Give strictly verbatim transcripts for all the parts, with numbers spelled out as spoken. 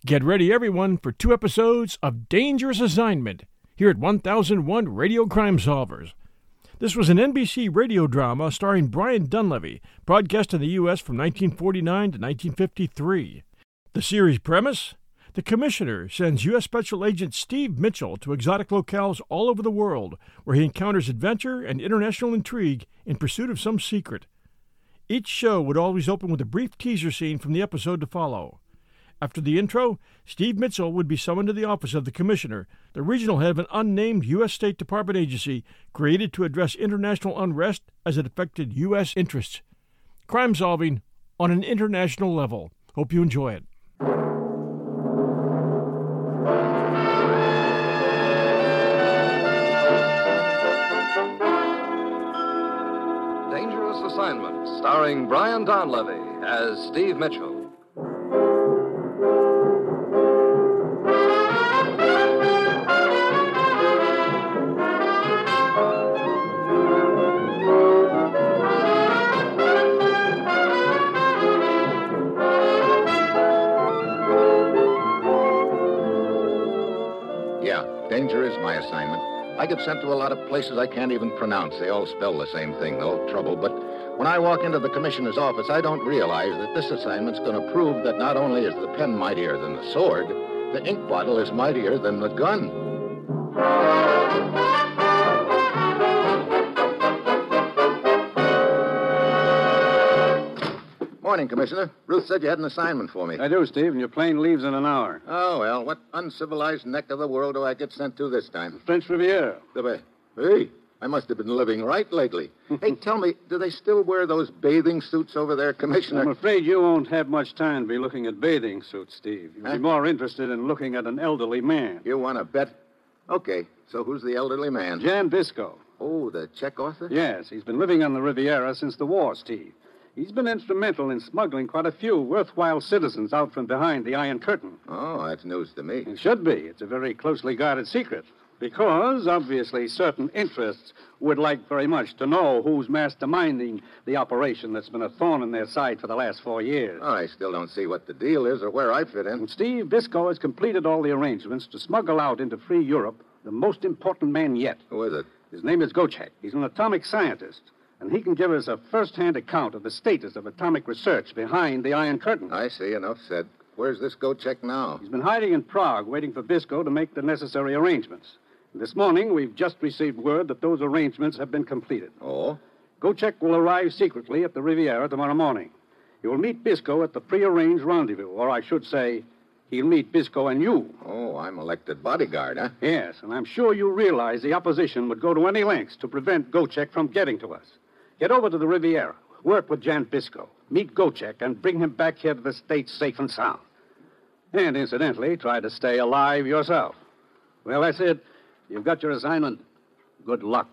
Get ready, everyone, for two episodes of Dangerous Assignment here at one thousand one Radio Crime Solvers. This was an N B C radio drama starring Brian Donlevy, broadcast in the U S from nineteen forty-nine to nineteen fifty-three. The series premise? The Commissioner sends U S Special Agent Steve Mitchell to exotic locales all over the world, where he encounters adventure and international intrigue in pursuit of some secret. Each show would always open with a brief teaser scene from the episode to follow. After the intro, Steve Mitchell would be summoned to the office of the Commissioner, the regional head of an unnamed U S State Department agency created to address international unrest as it affected U S interests. Crime solving on an international level. Hope you enjoy it. Dangerous Assignment, starring Brian Donlevy as Steve Mitchell. Danger is my assignment. I get sent to a lot of places I can't even pronounce. They all spell the same thing, though, trouble. But when I walk into the commissioner's office, I don't realize that this assignment's going to prove that not only is the pen mightier than the sword, the ink bottle is mightier than the gun. Morning, Commissioner. Ruth said you had an assignment for me. I do, Steve, and your plane leaves in an hour. Oh, well, what uncivilized neck of the world do I get sent to this time? French Riviera. Hey, I must have been living right lately. Hey, tell me, do they still wear those bathing suits over there, Commissioner? I'm afraid you won't have much time to be looking at bathing suits, Steve. You'll huh? be more interested in looking at an elderly man. You want to bet? Okay, so who's the elderly man? Jan Bisco. Oh, the Czech author? Yes, he's been living on the Riviera since the war, Steve. He's been instrumental in smuggling quite a few worthwhile citizens out from behind the Iron Curtain. Oh, that's news to me. It should be. It's a very closely guarded secret. Because, obviously, certain interests would like very much to know who's masterminding the operation that's been a thorn in their side for the last four years. Oh, I still don't see what the deal is or where I fit in. And Steve Bisco has completed all the arrangements to smuggle out into free Europe the most important man yet. Who is it? His name is Gocek. He's an atomic scientist. And he can give us a first-hand account of the status of atomic research behind the Iron Curtain. I see. Enough said. Where's this Gocek now? He's been hiding in Prague, waiting for Bisco to make the necessary arrangements. And this morning, we've just received word that those arrangements have been completed. Oh? Gocek will arrive secretly at the Riviera tomorrow morning. He will meet Bisco at the prearranged rendezvous, or I should say, he'll meet Bisco and you. Oh, I'm elected bodyguard, huh? Yes, and I'm sure you realize the opposition would go to any lengths to prevent Gocek from getting to us. Get over to the Riviera, work with Jan Bisco, meet Gocek, and bring him back here to the States safe and sound. And, incidentally, try to stay alive yourself. Well, that's it. You've got your assignment. Good luck.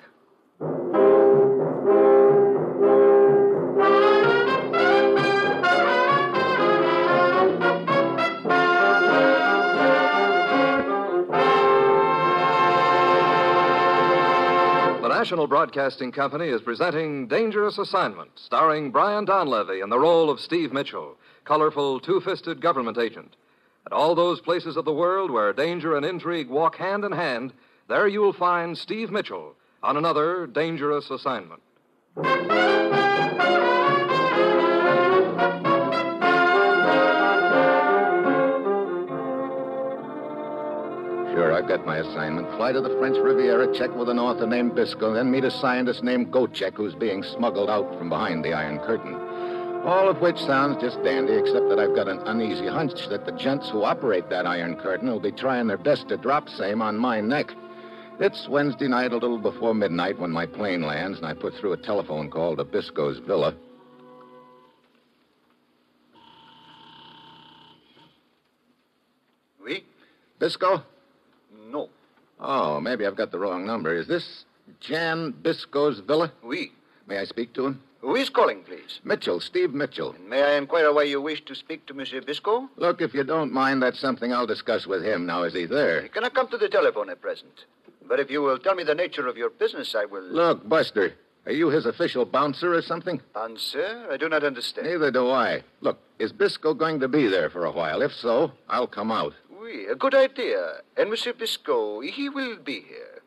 The National Broadcasting Company is presenting Dangerous Assignment, starring Brian Donlevy in the role of Steve Mitchell, colorful, two-fisted government agent. At all those places of the world where danger and intrigue walk hand in hand, there you'll find Steve Mitchell on another Dangerous Assignment. Sure, I've got my assignment. Fly to the French Riviera, check with an author named Bisco, then meet a scientist named Gocek who's being smuggled out from behind the Iron Curtain. All of which sounds just dandy, except that I've got an uneasy hunch that the gents who operate that Iron Curtain will be trying their best to drop same on my neck. It's Wednesday night, a little before midnight, when my plane lands, and I put through a telephone call to Bisco's villa. Oui? Bisco? No. Oh, maybe I've got the wrong number. Is this Jan Bisco's villa? Oui. May I speak to him? Who is calling, please? Mitchell, Steve Mitchell. And may I inquire why you wish to speak to Monsieur Bisco? Look, if you don't mind, that's something I'll discuss with him. Now, is he there? He cannot come to the telephone at present. But if you will tell me the nature of your business, I will... Look, Buster, Are you his official bouncer or something? Bouncer? I do not understand. Neither do I. Look, is Biscoe going to be there for a while? If so, I'll come out. Oui, a good idea. And Monsieur Biscoe, he will be here.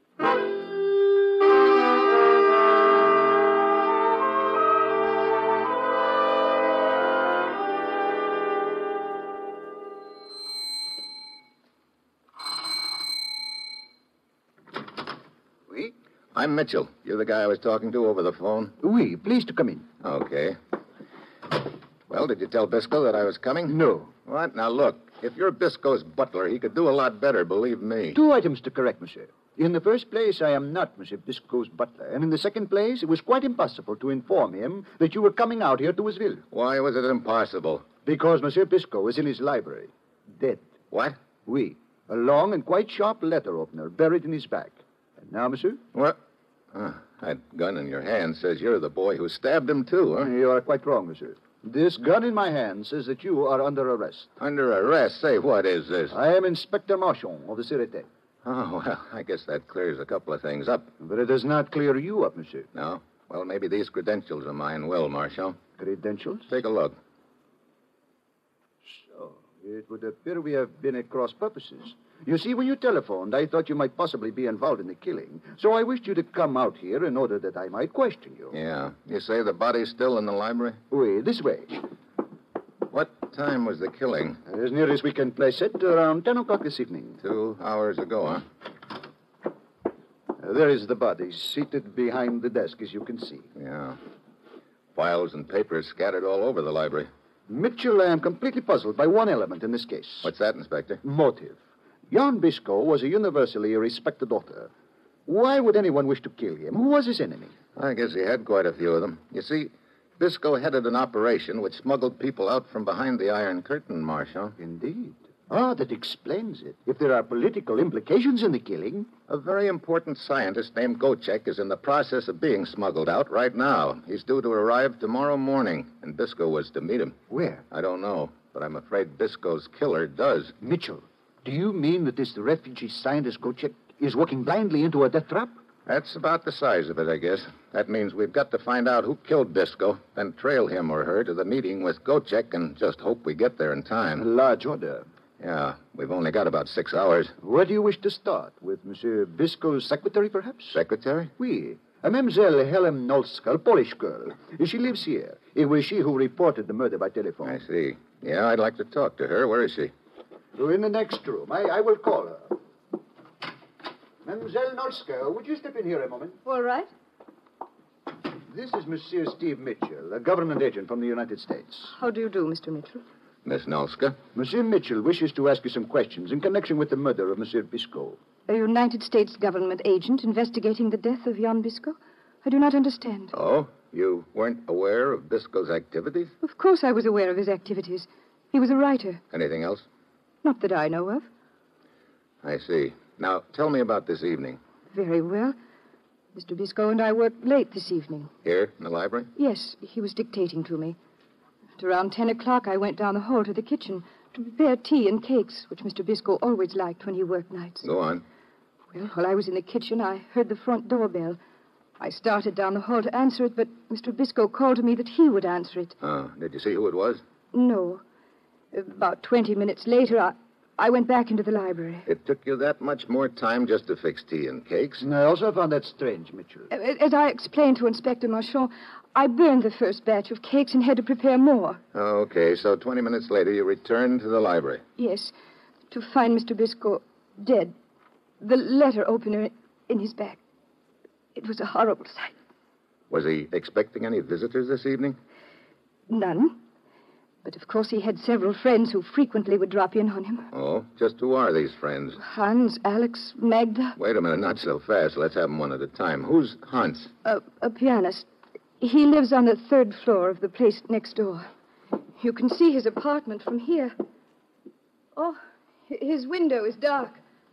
Oui? I'm Mitchell. You're the guy I was talking to over the phone? Oui, please to come in. Okay. Well, did you tell Biscoe that I was coming? No. What? Now, look, if you're Biscoe's butler, he could do a lot better, believe me. Two items to correct, monsieur. In the first place, I am not Monsieur Biscoe's butler. And in the second place, it was quite impossible to inform him that you were coming out here to his villa. Why was it impossible? Because Monsieur Biscoe is in his library, dead. What? Oui. A long and quite sharp letter opener buried in his back. And now, monsieur? What? Oh, that gun in your hand says you're the boy who stabbed him, too, huh? You are quite wrong, monsieur. This gun in my hand says that you are under arrest. Under arrest? Say, what is this? I am Inspector Marchand of the Sûreté. Oh, well, I guess that clears a couple of things up. But it does not clear you up, monsieur. No? Well, maybe these credentials of mine will, Marshal. Credentials? Take a look. So, it would appear we have been at cross purposes. You see, when you telephoned, I thought you might possibly be involved in the killing. So I wished you to come out here in order that I might question you. Yeah. You say the body's still in the library? Oui, this way. What time was the killing? As near as we can place it, around ten o'clock this evening. Two hours ago, huh? Uh, there is the body, seated behind the desk, as you can see. Yeah. Files and papers scattered all over the library. Mitchell, I am completely puzzled by one element in this case. What's that, Inspector? Motive. Jan Biscoe was a universally respected author. Why would anyone wish to kill him? Who was his enemy? I guess he had quite a few of them. You see, Biscoe headed an operation which smuggled people out from behind the Iron Curtain, Marshal. Indeed. Ah, that explains it. If there are political implications in the killing. A very important scientist named Gocek is in the process of being smuggled out right now. He's due to arrive tomorrow morning, and Biscoe was to meet him. Where? I don't know, but I'm afraid Biscoe's killer does. Mitchell, do you mean that this refugee scientist Gocek is walking blindly into a death trap? That's about the size of it, I guess. That means we've got to find out who killed Biscoe, then trail him or her to the meeting with Gocek and just hope we get there in A time. large order. Yeah, we've only got about six hours. Where do you wish to start? With Monsieur Biscoe's secretary, perhaps? Secretary? Oui. A Mademoiselle Helen Nolska, a Polish girl. She lives here. It was she who reported the murder by telephone. I see. Yeah, I'd like to talk to her. Where is she? In the next room. I, I will call her. Mademoiselle Nolska, would you step in here a moment? All right. This is Monsieur Steve Mitchell, a government agent from the United States. How do you do, Mister Mitchell? Miss Nolska? Monsieur Mitchell wishes to ask you some questions in connection with the murder of Monsieur Biscoe. A United States government agent investigating the death of Jan Biscoe? I do not understand. Oh? You weren't aware of Biscoe's activities? Of course I was aware of his activities. He was a writer. Anything else? Not that I know of. I see. Now, tell me about this evening. Very well. Mister Biscoe and I worked late this evening. Here, in the library? Yes, he was dictating to me. At around ten o'clock, I went down the hall to the kitchen to prepare tea and cakes, which Mister Biscoe always liked when he worked nights. Go on. Well, while I was in the kitchen, I heard the front doorbell. I started down the hall to answer it, but Mister Biscoe called to me that he would answer it. Oh, did you see who it was? No. About twenty minutes later, I, I went back into the library. It took you that much more time just to fix tea and cakes? And I also found that strange, Mitchell. As I explained to Inspector Marchand, I burned the first batch of cakes and had to prepare more. Okay, so twenty minutes later you returned to the library. Yes, to find Mister Biscoe dead. The letter opener in his back. It was a horrible sight. Was he expecting any visitors this evening? None. But of course he had several friends who frequently would drop in on him. Oh, just who are these friends? Hans, Alex, Magda. Wait a minute, not so fast. Let's have them one at a time. Who's Hans? A, a pianist. He lives on the third floor of the place next door. You can see his apartment from here. Oh, his window is dark.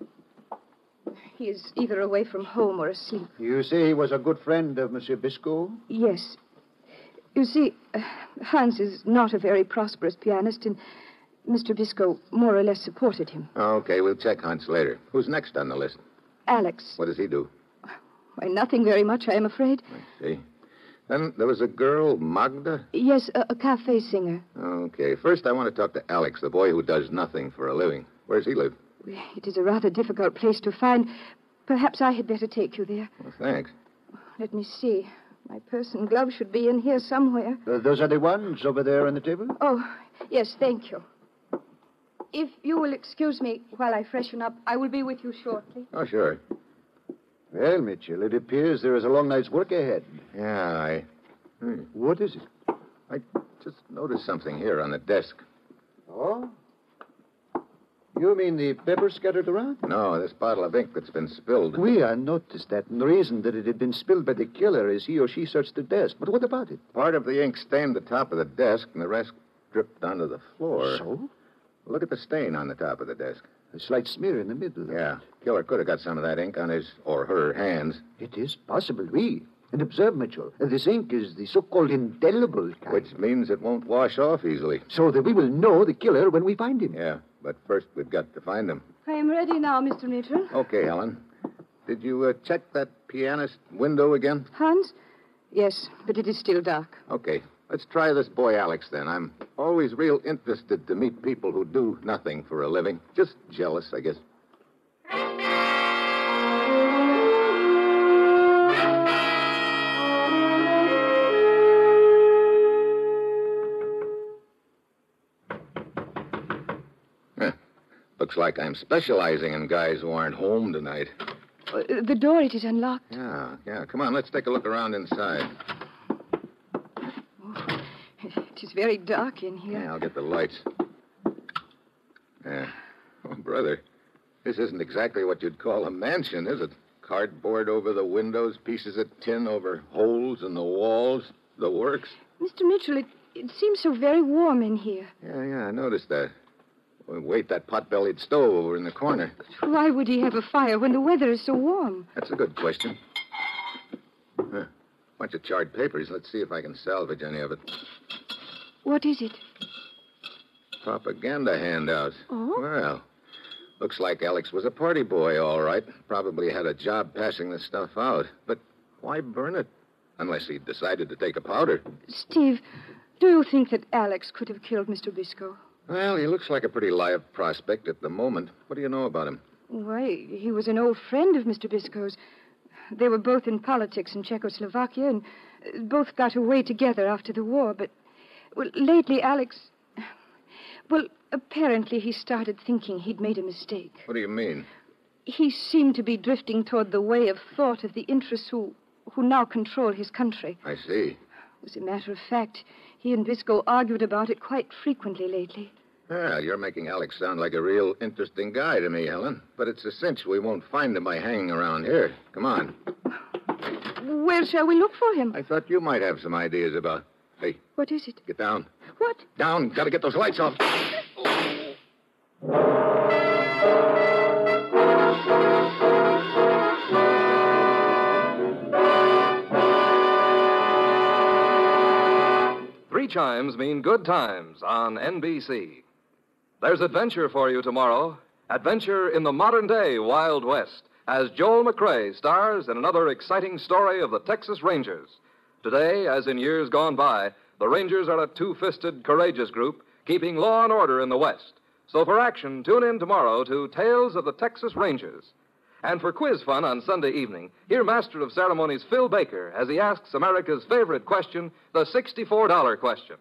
He is either away from home or asleep. You say he was a good friend of Monsieur Biscoe? Yes. You see, uh, Hans is not a very prosperous pianist, and Mister Biscoe more or less supported him. Okay, we'll check Hans later. Who's next on the list? Alex. What does he do? Why, nothing very much, I am afraid. I see. Then there was a girl, Magda? Yes, a, a cafe singer. Okay. First, I want to talk to Alex, the boy who does nothing for a living. Where does he live? It is a rather difficult place to find. Perhaps I had better take you there. Well, thanks. Let me see. My purse and gloves should be in here somewhere. Uh, those are the ones over there on the table? Oh, yes, thank you. If you will excuse me while I freshen up, I will be with you shortly. Oh, sure. Well, Mitchell, it appears there is a long night's work ahead. Yeah, I... Hmm. What is it? I just noticed something here on the desk. Oh? You mean the pepper scattered around? No, this bottle of ink that's been spilled. We I noticed that, and the reason that it had been spilled by the killer is he or she searched the desk. But what about it? Part of the ink stained the top of the desk, and the rest dripped onto the floor. So? Look at the stain on the top of the desk. A slight smear in the middle. Yeah. Killer could have got some of that ink on his or her hands. It is possible, oui. And observe, Mitchell, this ink is the so-called indelible kind. Which means it won't wash off easily. So that we will know the killer when we find him. Yeah, but first we've got to find him. I am ready now, Mister Mitchell. Okay, Helen. Did you uh, check that pianist window again? Hans? Yes, but it is still dark. Okay. Let's try this boy Alex, then. I'm always real interested to meet people who do nothing for a living. Just jealous, I guess. Huh. Looks like I'm specializing in guys who aren't home tonight. Uh, the door, it is unlocked. Yeah, yeah. Come on, let's take a look around inside. It is very dark in here. Yeah, I'll get the lights. Yeah. Oh, brother, this isn't exactly what you'd call a mansion, is it? Cardboard over the windows, pieces of tin over holes in the walls, the works. Mister Mitchell, it, it seems so very warm in here. Yeah, yeah, I noticed that. Well, wait, that pot-bellied stove over in the corner. Why would he have a fire when the weather is so warm? That's a good question. Huh. Bunch of charred papers. Let's see if I can salvage any of it. What is it? Propaganda handouts. Oh? Well, looks like Alex was a party boy, all right. Probably had a job passing the stuff out. But why burn it? Unless he decided to take a powder. Steve, do you think that Alex could have killed Mister Biscoe? Well, he looks like a pretty live prospect at the moment. What do you know about him? Why, he was an old friend of Mister Biscoe's. They were both in politics in Czechoslovakia and both got away together after the war. But, well, lately Alex... Well, apparently he started thinking he'd made a mistake. What do you mean? He seemed to be drifting toward the way of thought of the interests who, who now control his country. I see. As a matter of fact, he and Biscoe argued about it quite frequently lately. Well, you're making Alex sound like a real interesting guy to me, Helen. But it's a cinch we won't find him by hanging around here. Come on. Where shall we look for him? I thought you might have some ideas about... Hey. What is it? Get down. What? Down. Got to get those lights off. Three chimes mean good times on N B C. There's adventure for you tomorrow. Adventure in the modern-day Wild West, as Joel McCrea stars in another exciting story of the Texas Rangers. Today, as in years gone by, the Rangers are a two-fisted, courageous group keeping law and order in the West. So for action, tune in tomorrow to Tales of the Texas Rangers. And for quiz fun on Sunday evening, hear Master of Ceremonies Phil Baker as he asks America's favorite question, the sixty-four dollar question.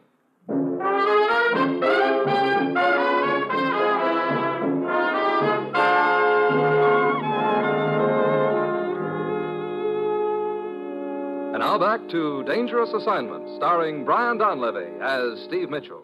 And now back to Dangerous Assignment, starring Brian Donlevy as Steve Mitchell.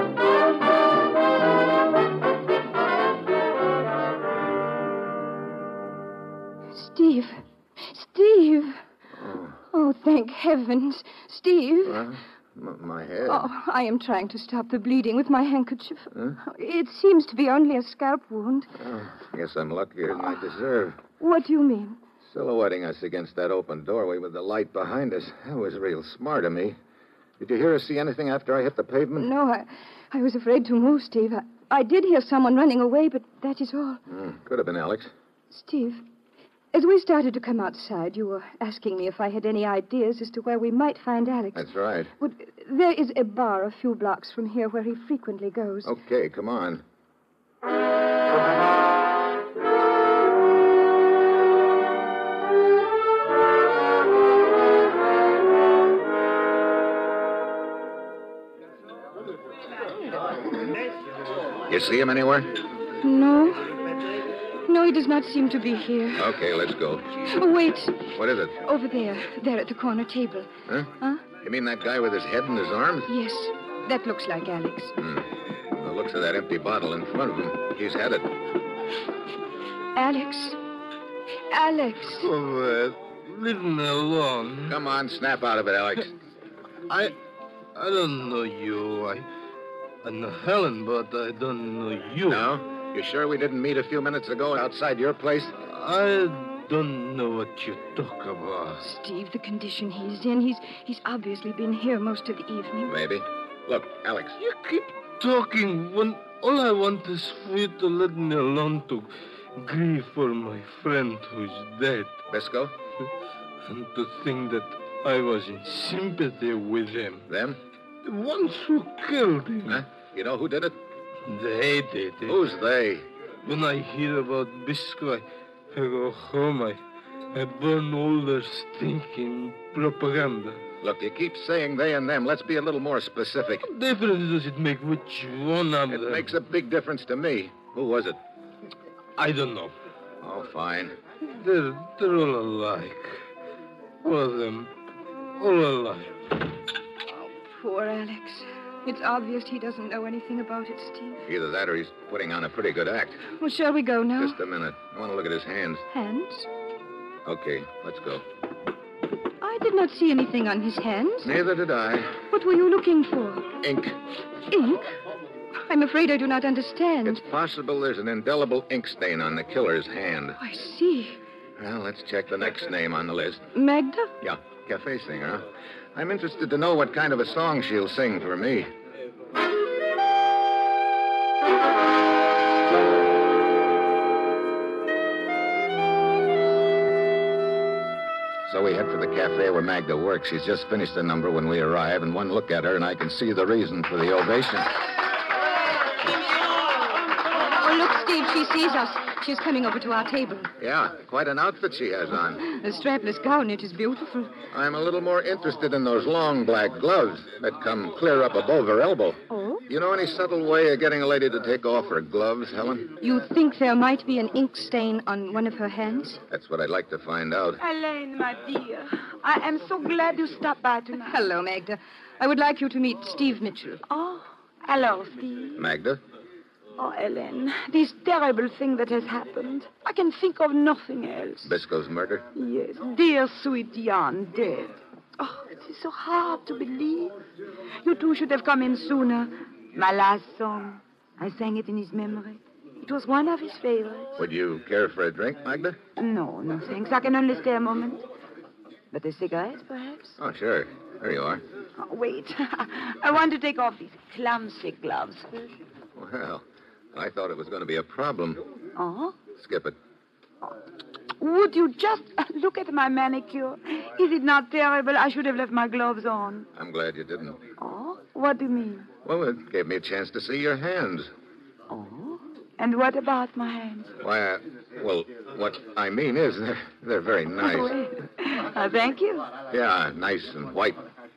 Steve. Steve. Oh, Oh, thank heavens. Steve. well, m- my head. Oh, I am trying to stop the bleeding with my handkerchief. Huh? It seems to be only a scalp wound. Oh, guess I'm luckier than I deserve. What do you mean? Silhouetting us against that open doorway with the light behind us. That was real smart of me. Did you hear or see anything after I hit the pavement? No, I, I was afraid to move, Steve. I, I did hear someone running away, but that is all. Hmm, could have been Alex. Steve, As we started to come outside, you were asking me if I had any ideas as to where we might find Alex. That's right. Well, there is a bar a few blocks from here where he frequently goes. Okay, come on. You see him anywhere? No. No, he does not seem to be here. Okay, let's go. Oh, wait. What is it? Over there. There at the corner table. Huh? Huh? You mean that guy with his head in his arms? Yes. That looks like Alex. Hmm. From the looks of that empty bottle in front of him, he's had it. Alex. Alex. Oh, uh, leave me alone. Come on, snap out of it, Alex. I... I don't know you. I... I know Helen, but I don't know you. No? You sure we didn't meet a few minutes ago outside your place? I don't know what you talk about. Steve, the condition he's in, he's he's obviously been here most of the evening. Maybe. Look, Alex. You keep talking when all I want is for you to let me alone to grieve for my friend who's dead. Bisco? And to think that I was in sympathy with him. Them? The ones who killed him. Huh? You know who did it? They did it. Who's they? When I hear about Bisco, I, I go home. I, I burn all their stinking propaganda. Look, you keep saying they and them. Let's be a little more specific. What difference does it make which one of It them? makes a big difference to me. Who was it? I don't know. Oh, fine. They're, they're all alike. All of them. All alike. Poor Alex. It's obvious he doesn't know anything about it, Steve. Either that or he's putting on a pretty good act. Well, shall we go now? Just a minute. I want to look at his hands. Hands? Okay, let's go. I did not see anything on his hands. Neither did I. What were you looking for? Ink. Ink? I'm afraid I do not understand. It's possible there's an indelible ink stain on the killer's hand. I see. Well, let's check the next name on the list. Magda? Yeah, cafe singer, huh? I'm interested to know what kind of a song she'll sing for me. So we head for the cafe where Magda works. She's just finished the number when we arrive, and one look at her and I can see the reason for the ovation. Oh, look, Steve, she sees us. She's coming over to our table. Yeah, quite an outfit she has on. A strapless gown. It is beautiful. I'm a little more interested in those long black gloves that come clear up above her elbow. Oh? You know any subtle way of getting a lady to take off her gloves, Helen? You think there might be an ink stain on one of her hands? That's what I'd like to find out. Elaine, my dear, I am so glad you stopped by tonight. Hello, Magda. I would like you to meet Steve Mitchell. Oh, hello, Steve. Magda? Oh, Ellen, this terrible thing that has happened. I can think of nothing else. Bisco's murder? Yes, dear sweet Jan dead. Oh, it is so hard to believe. You two should have come in sooner. My last song. I sang it in his memory. It was one of his favorites. Would you care for a drink, Magda? No, no thanks. I can only stay a moment. But a cigarette, perhaps? Oh, sure. There you are. Oh, wait. I want to take off these clumsy gloves first. Well, I thought it was going to be a problem. Oh? Skip it. Would you just look at my manicure? Is it not terrible? I should have left my gloves on. I'm glad you didn't. Oh? What do you mean? Well, it gave me a chance to see your hands. Oh? And what about my hands? Why, uh, well, what I mean is they're, they're very nice. Oh, well. uh, thank you. Yeah, nice and white.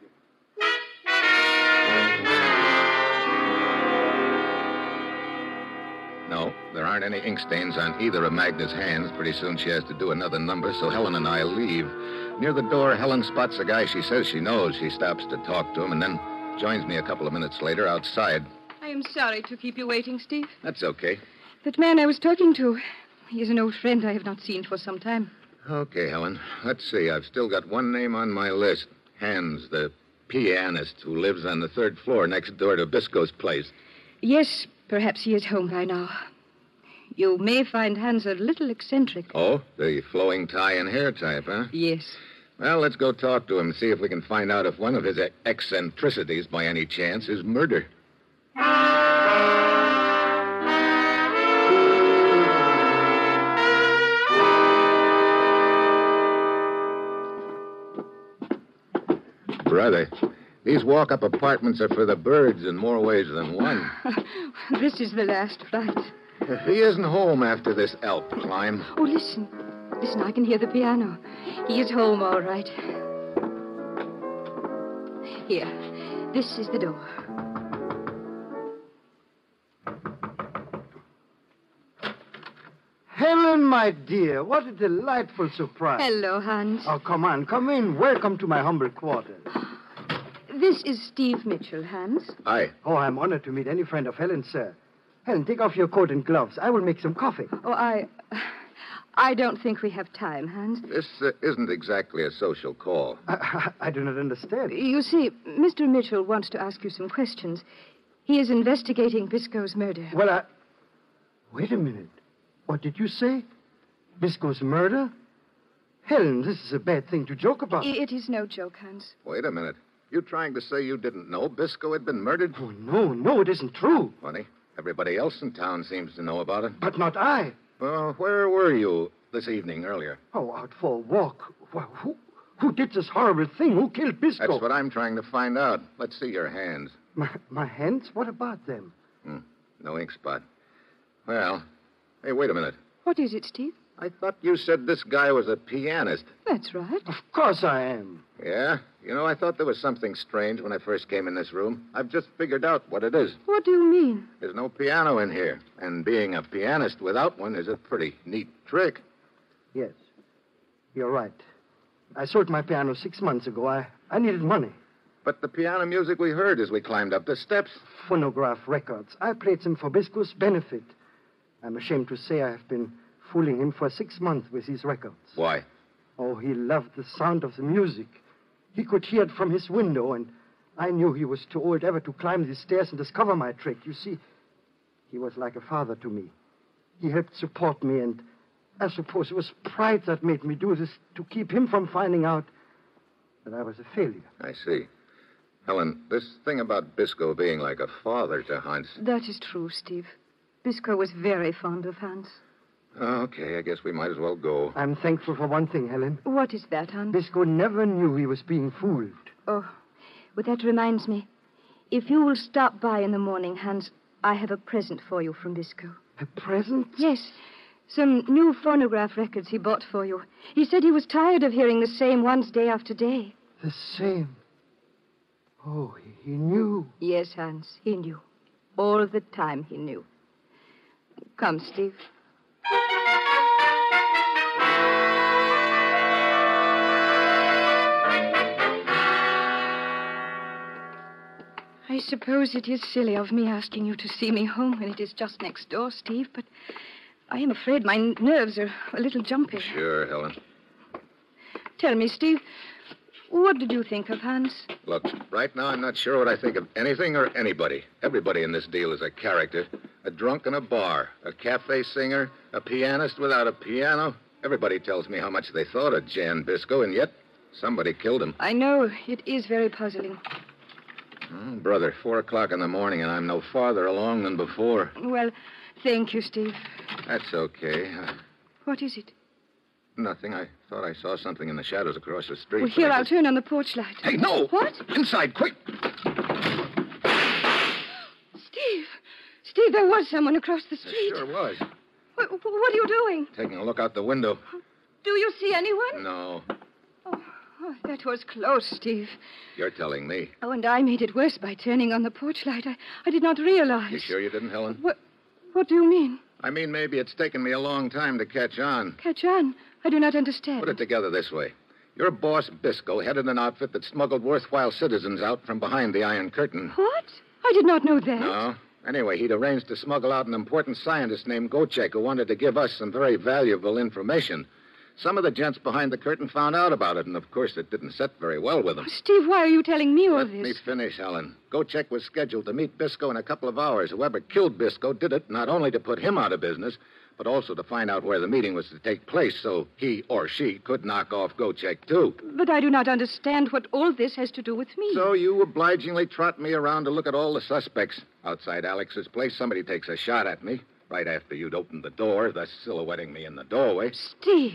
No, there aren't any ink stains on either of Magda's hands. Pretty soon she has to do another number, so Helen and I leave. Near the door, Helen spots a guy she says she knows. She stops to talk to him and then joins me a couple of minutes later outside. I am sorry to keep you waiting, Steve. That's okay. That man I was talking to, he is an old friend I have not seen for some time. Okay, Helen. Let's see. I've still got one name on my list. Hans, the pianist who lives on the third floor next door to Bisco's place. Yes, perhaps he is home by now. You may find Hans a little eccentric. Oh, the flowing tie and hair type, huh? Yes. Well, let's go talk to him and see if we can find out if one of his eccentricities, by any chance, is murder. Brother, these walk-up apartments are for the birds in more ways than one. This is the last flight. He isn't home after this Alp climb. Oh, listen. Listen, I can hear the piano. He is home, all right. Here, this is the door. Helen, my dear, what a delightful surprise. Hello, Hans. Oh, come on, come in. Welcome to my humble quarters. This is Steve Mitchell, Hans. Hi. Oh, I'm honored to meet any friend of Helen's, sir. Helen, take off your coat and gloves. I will make some coffee. Oh, I... I don't think we have time, Hans. This uh, isn't exactly a social call. I, I, I do not understand. You see, Mister Mitchell wants to ask you some questions. He is investigating Biscoe's murder. Well, I... Wait a minute. What did you say? Biscoe's murder? Helen, this is a bad thing to joke about. It is no joke, Hans. Wait a minute. You trying to say you didn't know Biscoe had been murdered? Oh, no, no, it isn't true. Funny. Everybody else in town seems to know about it. But not I. Well, where were you this evening earlier? Oh, out for a walk. Well, who, who did this horrible thing? Who killed Biscoe? That's what I'm trying to find out. Let's see your hands. My, my hands? What about them? Hmm. No ink spot. Well, hey, wait a minute. What is it, Steve? I thought you said this guy was a pianist. That's right. Of course I am. Yeah? You know, I thought there was something strange when I first came in this room. I've just figured out what it is. What do you mean? There's no piano in here. And being a pianist without one is a pretty neat trick. Yes. You're right. I sold my piano six months ago. I, I needed money. But the piano music we heard as we climbed up the steps. Phonograph records. I played them for Biscoe's benefit. I'm ashamed to say I have been fooling him for six months with these records. Why? Oh, he loved the sound of the music. He could hear it from his window, and I knew he was too old ever to climb the stairs and discover my trick. You see, he was like a father to me. He helped support me, and I suppose it was pride that made me do this, to keep him from finding out that I was a failure. I see. Helen, this thing about Biscoe being like a father to Hans... That is true, Steve. Biscoe was very fond of Hans. Okay, I guess we might as well go. I'm thankful for one thing, Helen. What is that, Hans? Biscoe never knew he was being fooled. Oh, well, that reminds me. If you will stop by in the morning, Hans, I have a present for you from Biscoe. A present? Yes. Some new phonograph records he bought for you. He said he was tired of hearing the same ones day after day. The same? Oh, he, he knew. Yes, Hans, he knew. All the time he knew. Come, Steve. I suppose it is silly of me asking you to see me home when it is just next door, Steve, but I am afraid my nerves are a little jumpy. Sure, Helen. Tell me, Steve, what did you think of Hans? Look, right now I'm not sure what I think of anything or anybody. Everybody in this deal is a character. A drunk in a bar, a cafe singer, a pianist without a piano. Everybody tells me how much they thought of Jan Biscoe, and yet somebody killed him. I know. It is very puzzling. Oh, brother, four o'clock in the morning, and I'm no farther along than before. Well, thank you, Steve. That's okay. Uh, What is it? nothing. I thought I saw something in the shadows across the street. Well, but here, I I'll just- turn on the porch light. Hey, no! What? Inside, quick! Steve! Steve, there was someone across the There street. sure was. What, what are you doing? Taking a look out the window. Do you see anyone? No, Oh, that was close, Steve. you're telling me. Oh, and I made it worse by turning on the porch light. I, I did not realize. You sure you didn't, Helen? What, what do you mean? I mean, maybe it's taken me a long time to catch on. Catch on. I do not understand. Put it together this way. Your boss, Biscoe, headed an outfit that smuggled worthwhile citizens out from behind the Iron Curtain. What? I did not know that. No. Anyway, he'd arranged to smuggle out an important scientist named Gochek who wanted to give us some very valuable information. Some of the gents behind the curtain found out about it, and of course it didn't set very well with them. Steve, why are you telling me all Let this? me finish, Helen. Gochek was scheduled to meet Biscoe in a couple of hours. Whoever killed Biscoe did it not only to put him out of business, but also to find out where the meeting was to take place so he or she could knock off Gochek, too. But I do not understand what all this has to do with me. So you obligingly trot me around to look at all the suspects. Outside Alex's place, somebody takes a shot at me, right after you'd opened the door, thus silhouetting me in the doorway. Steve.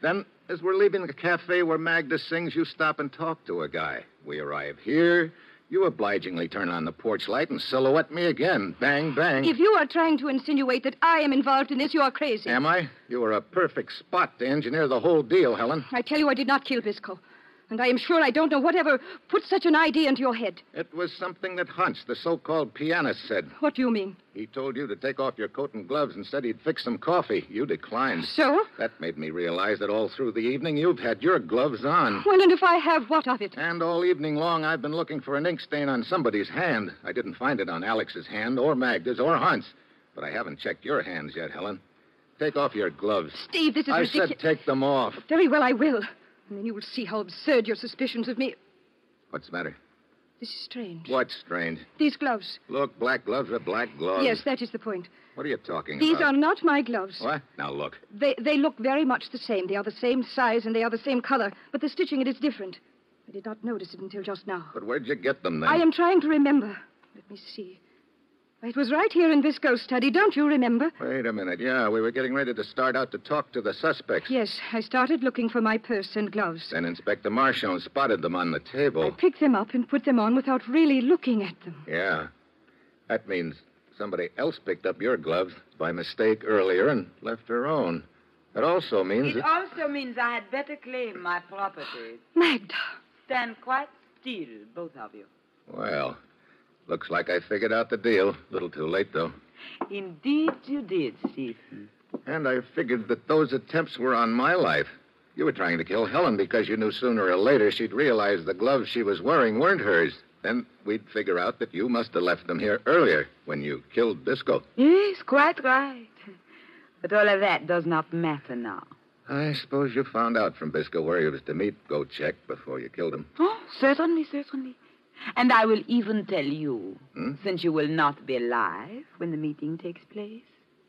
Then, as we're leaving the cafe where Magda sings, you stop and talk to a guy. We arrive here. You obligingly turn on the porch light and silhouette me again. Bang, bang. If you are trying to insinuate that I am involved in this, you are crazy. Am I? You were a perfect spot to engineer the whole deal, Helen. I tell you I did not kill Biscoe. And I am sure I don't know whatever put such an idea into your head. It was something that Hunch, the so-called pianist, said. What do you mean? He told you to take off your coat and gloves and said he'd fix some coffee. You declined. So? That made me realize that all through the evening you've had your gloves on. Well, and if I have, what of it? And all evening long I've been looking for an ink stain on somebody's hand. I didn't find it on Alex's hand or Magda's or Hunt's. But I haven't checked your hands yet, Helen. Take off your gloves. Steve, this is I ridiculous. said take them off. Very well, I will. And then you will see how absurd your suspicions of me... What's the matter? This is strange. What's strange? These gloves. Look, black gloves are black gloves. Yes, that is the point. What are you talking These about? are not my gloves. What? Now, look. They they look very much the same. They are the same size and they are the same color. But the stitching, it is different. I did not notice it until just now. But where'd you get them, then? I am trying to remember. Let me see. It was right here in Biscoe's study. Don't you remember? Wait a minute. Yeah, we were getting ready to start out to talk to the suspects. Yes, I started looking for my purse and gloves. Then Inspector Marchand spotted them on the table. I picked them up and put them on without really looking at them. Yeah. That means somebody else picked up your gloves by mistake earlier and left her own. That also means... It that... also means I had better claim my property. Magda. Stand quite still, both of you. Well, looks like I figured out the deal. A little too late, though. Indeed you did, Stephen. And I figured that those attempts were on my life. You were trying to kill Helen because you knew sooner or later she'd realize the gloves she was wearing weren't hers. Then we'd figure out that you must have left them here earlier when you killed Biscoe. Yes, quite right. But all of that does not matter now. I suppose you found out from Biscoe where he was to meet Gochek before you killed him. Oh, certainly, certainly. And I will even tell you, Hmm? since you will not be alive when the meeting takes place.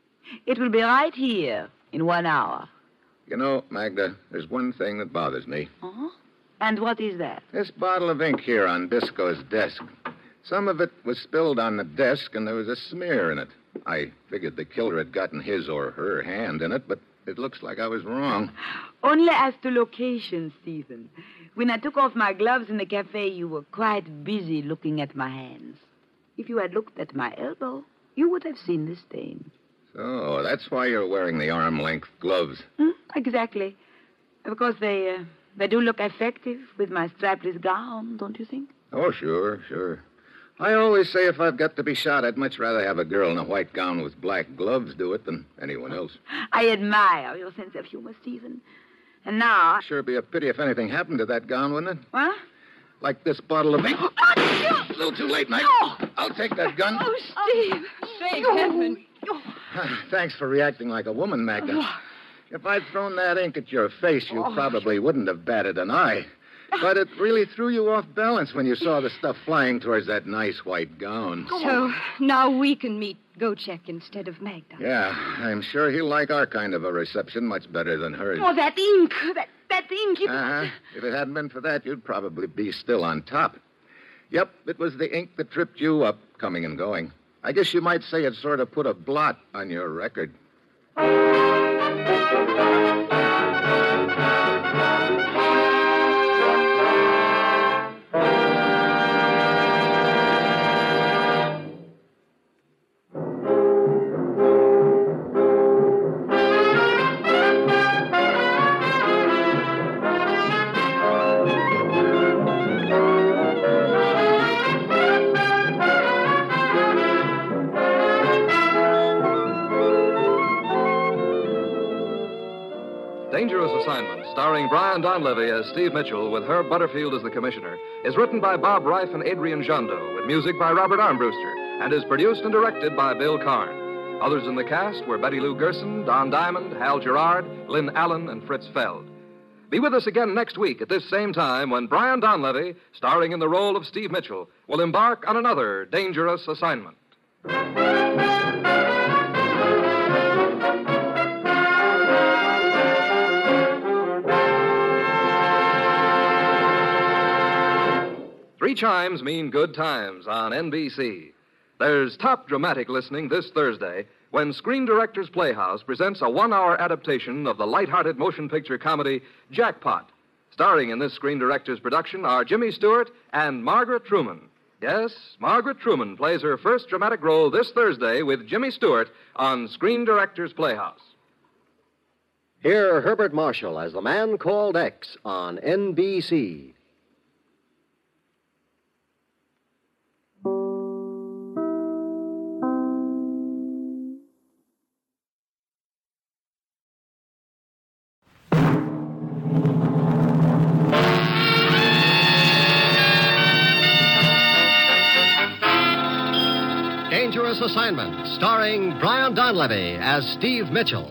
It will be right here in one hour. You know, Magda, there's one thing that bothers me. Uh-huh. And what is that? This bottle of ink here on Biscoe's desk. Some of it was spilled on the desk, and there was a smear in it. I figured the killer had gotten his or her hand in it, but it looks like I was wrong. Only as to location, Stephen. When I took off my gloves in the cafe, you were quite busy looking at my hands. If you had looked at my elbow, you would have seen the stain. So, that's why you're wearing the arm-length gloves. Hmm? Exactly. Of course, they, uh, they do look effective with my strapless gown, don't you think? Oh, sure, sure. I always say if I've got to be shot, I'd much rather have a girl in a white gown with black gloves do it than anyone else. I admire your sense of humor, Stephen. And now... Sure be a pity if anything happened to that gown, wouldn't it? What? Like this bottle of ink. A little too late, Knight. Oh. I'll take that gun. Oh, Steve. Thanks, Edmund. Thanks for reacting like a woman, Magda. If I'd thrown that ink at your face, you probably wouldn't have batted an eye. But it really threw you off balance when you saw the stuff flying towards that nice white gown. So now we can meet Gochek instead of Magda. Yeah, I'm sure he'll like our kind of a reception much better than hers. Oh, that ink. That, that ink. It... Uh-huh. If it hadn't been for that, you'd probably be still on top. Yep, it was the ink that tripped you up, coming and going. I guess you might say it sort of put a blot on your record. Dangerous Assignment, starring Brian Donlevy as Steve Mitchell with Herb Butterfield as the commissioner, is written by Bob Reif and Adrian Jondo, with music by Robert Armbruster, and is produced and directed by Bill Karn. Others in the cast were Betty Lou Gerson, Don Diamond, Hal Gerard, Lynn Allen, and Fritz Feld. Be with us again next week at this same time when Brian Donlevy, starring in the role of Steve Mitchell, will embark on another dangerous assignment. Three chimes mean good times on N B C. There's top dramatic listening this Thursday when when Screen Directors Playhouse presents a one-hour adaptation of the light-hearted motion picture comedy Jackpot. Starring in this Screen Directors production are Jimmy Stewart and Margaret Truman. Yes, Margaret Truman plays her first dramatic role this Thursday with Jimmy Stewart on Screen Directors Playhouse. Hear Herbert Marshall as the Man Called X on N B C. Dangerous Assignment, starring Brian Donlevy as Steve Mitchell.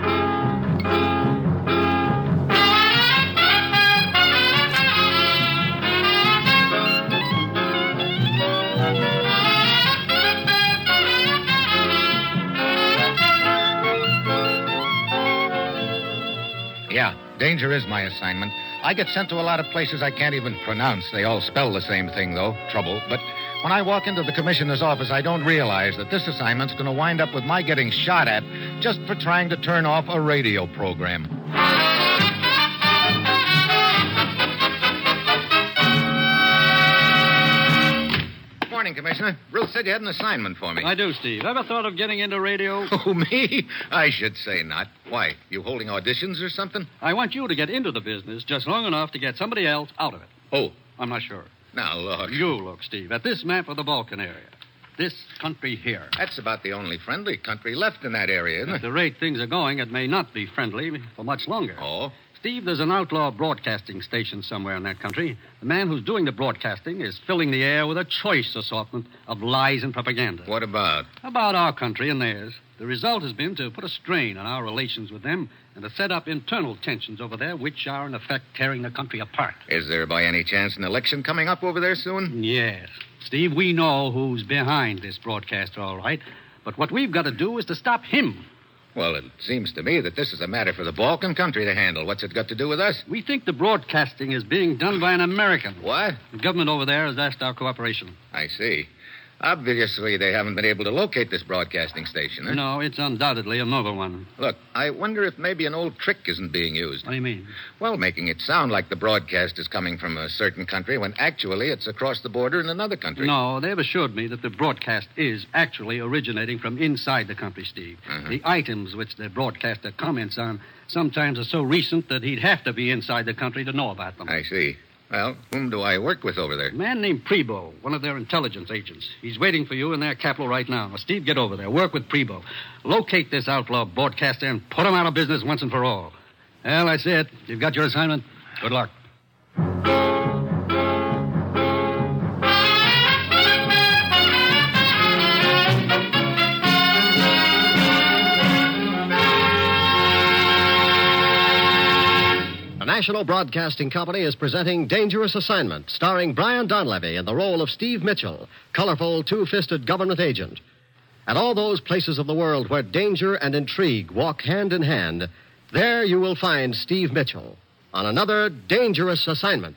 Yeah, danger is my assignment. I get sent to a lot of places I can't even pronounce. They all spell the same thing, though, trouble. But when I walk into the commissioner's office, I don't realize that this assignment's going to wind up with my getting shot at just for trying to turn off a radio program. Morning, Commissioner. Ruth said you had an assignment for me. I do, Steve. Ever thought of getting into radio? Oh, me? I should say not. Why? You holding auditions or something? I want you to get into the business just long enough to get somebody else out of it. Oh. I'm not sure. Now, look. You look, Steve, at this map of the Balkan area. This country here. That's about the only friendly country left in that area, isn't At it? the rate things are going, it may not be friendly for much longer. Oh? Steve, there's an outlaw broadcasting station somewhere in that country. The man who's doing the broadcasting is filling the air with a choice assortment of lies and propaganda. What about? About our country and theirs. The result has been to put a strain on our relations with them and to set up internal tensions over there, which are, in effect, tearing the country apart. Is there, by any chance, an election coming up over there soon? Yes. Steve, we know who's behind this broadcaster, all right. But what we've got to do is to stop him. Well, it seems to me that this is a matter for the Balkan country to handle. What's it got to do with us? We think the broadcasting is being done by an American. What? The government over there has asked our cooperation. I see. Obviously, they haven't been able to locate this broadcasting station, huh? No, it's undoubtedly a mobile one. Look, I wonder if maybe an old trick isn't being used. What do you mean? Well, making it sound like the broadcast is coming from a certain country when actually it's across the border in another country. No, they've assured me that the broadcast is actually originating from inside the country, Steve. Uh-huh. The items which the broadcaster comments on sometimes are so recent that he'd have to be inside the country to know about them. I see. Well, whom do I work with over there? A man named Prebo, one of their intelligence agents. He's waiting for you in their capital right now. Now, Steve, get over there. Work with Prebo. Locate this outlaw broadcaster and put him out of business once and for all. Well, that's it. You've got your assignment. Good luck. The National Broadcasting Company is presenting Dangerous Assignment, starring Brian Donlevy in the role of Steve Mitchell, colorful, two-fisted government agent. At all those places of the world where danger and intrigue walk hand in hand, there you will find Steve Mitchell on another Dangerous Assignment.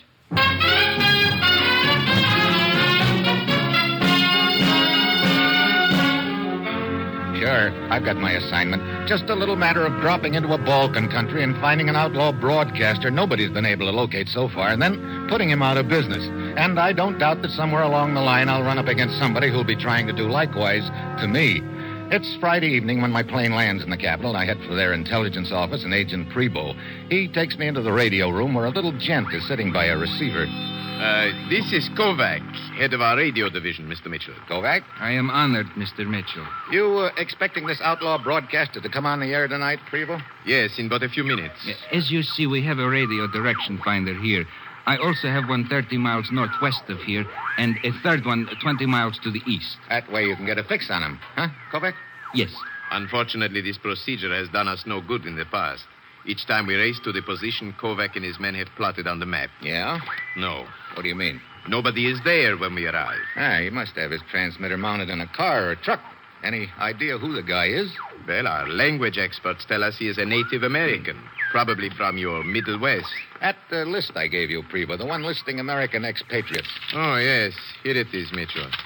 Sure, I've got my assignment. Just a little matter of dropping into a Balkan country and finding an outlaw broadcaster nobody's been able to locate so far, and then putting him out of business. And I don't doubt that somewhere along the line I'll run up against somebody who'll be trying to do likewise to me. It's Friday evening when my plane lands in the capital, and I head for their intelligence office and Agent Prebo. He takes me into the radio room where a little gent is sitting by a receiver. Uh, this is Kovac, head of our radio division, Mister Mitchell. Kovac? I am honored, Mister Mitchell. You uh, expecting this outlaw broadcaster to come on the air tonight, Prebo? Yes, in but a few minutes. As you see, we have a radio direction finder here. I also have one thirty miles northwest of here, and a third one twenty miles to the east. That way you can get a fix on him, huh, Kovac? Yes. Unfortunately, this procedure has done us no good in the past. Each time we race to the position Kovac and his men have plotted on the map. Yeah? No. What do you mean? Nobody is there when we arrive. Ah, he must have his transmitter mounted in a car or a truck. Any idea who the guy is? Well, our language experts tell us he is a Native American, probably from your Middle West. That uh, list I gave you, Prebo, the one listing American expatriates. Oh, yes. Here it is, Mitchell.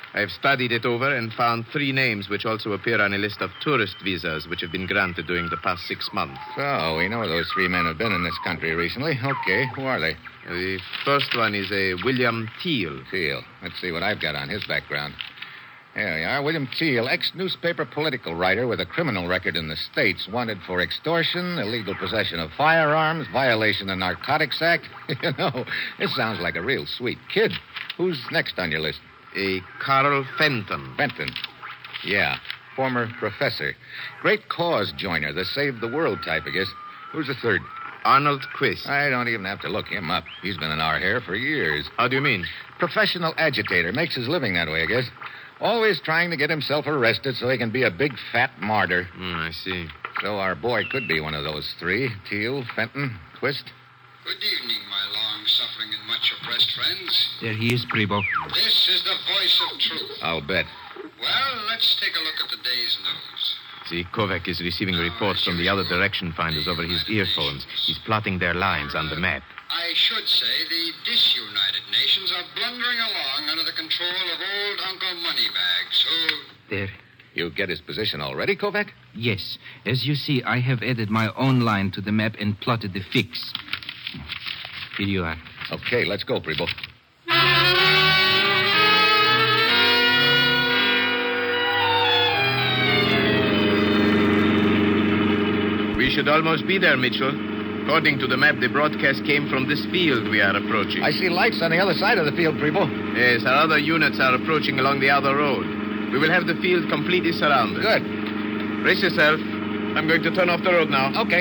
I've studied it over and found three names which also appear on a list of tourist visas which have been granted during the past six months. So, we know those three men have been in this country recently. Okay, who are they? The first one is a William Teal. Teal. Let's see what I've got on his background. Here we are. William Teal, ex-newspaper political writer with a criminal record in the States, wanted for extortion, illegal possession of firearms, violation of Narcotics Act. You know, this sounds like a real sweet kid. Who's next on your list? A Carl Fenton. Fenton. Yeah, former professor. Great cause joiner, the save the world type, I guess. Who's the third? Arnold Quist. I don't even have to look him up. He's been in our hair for years. How do you mean? Professional agitator. Makes his living that way, I guess. Always trying to get himself arrested so he can be a big fat martyr. Mm, I see. So our boy could be one of those three. Teal, Fenton, Quist. Good evening, my long-suffering and much-oppressed friends. There he is, Preble. This is the voice of truth. I'll bet. Well, let's take a look at the day's news. See, Kovac is receiving reports from the other direction finders over his earphones. He's plotting their lines on the map. I should say the disunited nations are blundering along under the control of old Uncle Moneybags, who... There. You get his position already, Kovac? Yes. As you see, I have added my own line to the map and plotted the fix. Here you are. Okay, let's go, Preble. We should almost be there, Mitchell. According to the map, the broadcast came from this field we are approaching. I see lights on the other side of the field, Preble. Yes, our other units are approaching along the other road. We will have the field completely surrounded. Good. Brace yourself. I'm going to turn off the road now. Okay.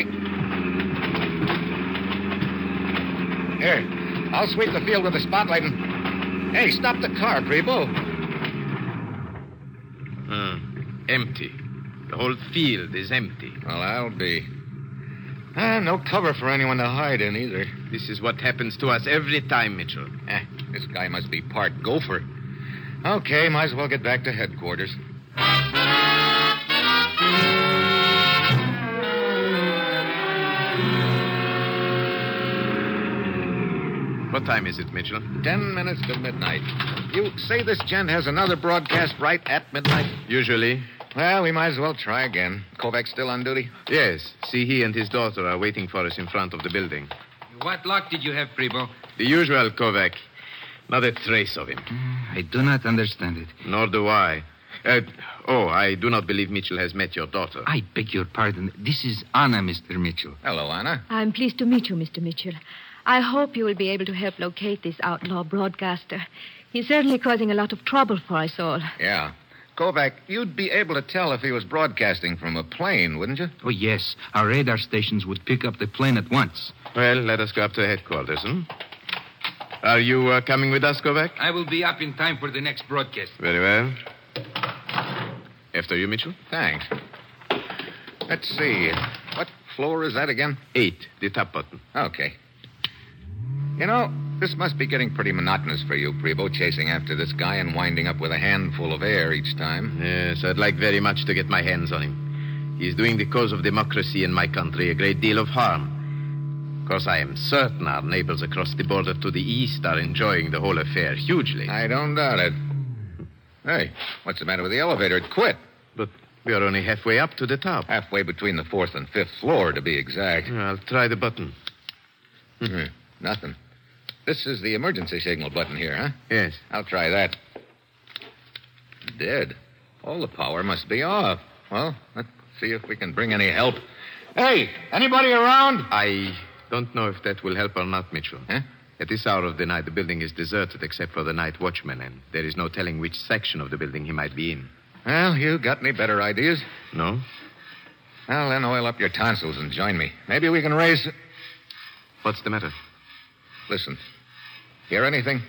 Here, I'll sweep the field with the spotlight and... Hey, stop the car, Preble. Hmm. Empty. The whole field is empty. Well, I'll be... Ah, no cover for anyone to hide in, either. This is what happens to us every time, Mitchell. Eh, this guy must be part gopher. Okay, might as well get back to headquarters. What time is it, Mitchell? Ten minutes to midnight. You say this gent has another broadcast right at midnight? Usually. Well, we might as well try again. Kovac still on duty? Yes. See, he and his daughter are waiting for us in front of the building. What luck did you have, Preble? The usual, Kovac. Not a trace of him. I do not understand it. Nor do I. Uh, oh, I do not believe Mitchell has met your daughter. I beg your pardon. This is Anna, Mister Mitchell. Hello, Anna. I'm pleased to meet you, Mister Mitchell. I hope you will be able to help locate this outlaw broadcaster. He's certainly causing a lot of trouble for us all. Yeah. Kovac, you'd be able to tell if he was broadcasting from a plane, wouldn't you? Oh, yes. Our radar stations would pick up the plane at once. Well, let us go up to headquarters, hmm? Are you uh, coming with us, Kovac? I will be up in time for the next broadcast. Very well. After you, Mitchell. Thanks. Let's see. What floor is that again? Eight, the top button. Okay. You know, this must be getting pretty monotonous for you, Preble, chasing after this guy and winding up with a handful of air each time. Yes, I'd like very much to get my hands on him. He's doing the cause of democracy in my country a great deal of harm. Of course, I am certain our neighbors across the border to the east are enjoying the whole affair hugely. I don't doubt it. Hey, what's the matter with the elevator? It quit. But we are only halfway up to the top. Halfway between the fourth and fifth floor, to be exact. I'll try the button. Hmm. Nothing. This is the emergency signal button here, huh? Yes. I'll try that. Dead. All the power must be off. Well, let's see if we can bring any help. Hey, anybody around? I don't know if that will help or not, Mitchell. Huh? At this hour of the night, the building is deserted except for the night watchman, and there is no telling which section of the building he might be in. Well, you got any better ideas? No? Well, then oil up your tonsils and join me. Maybe we can raise... What's the matter? Listen. Hear anything?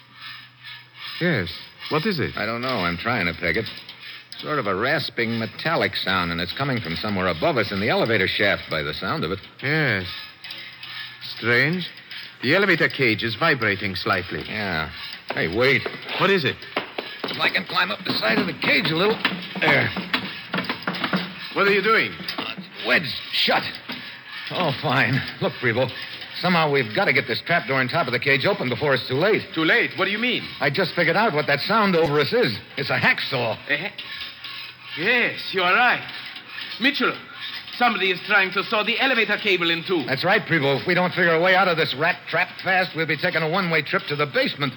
Yes. What is it? I don't know. I'm trying to peg it. Sort of a rasping metallic sound, and it's coming from somewhere above us in the elevator shaft by the sound of it. Yes. Strange. The elevator cage is vibrating slightly. Yeah. Hey, wait. What is it? If I can climb up the side of the cage a little. There. What are you doing? Uh, wedged shut. Oh, fine. Look, Preble. Somehow we've got to get this trapdoor on top of the cage open before it's too late. Too late? What do you mean? I just figured out what that sound over us is. It's a hacksaw. Eh? Yes, you are right. Mitchell, somebody is trying to saw the elevator cable in two. That's right, Prevost. If we don't figure a way out of this rat trap fast, we'll be taking a one-way trip to the basement.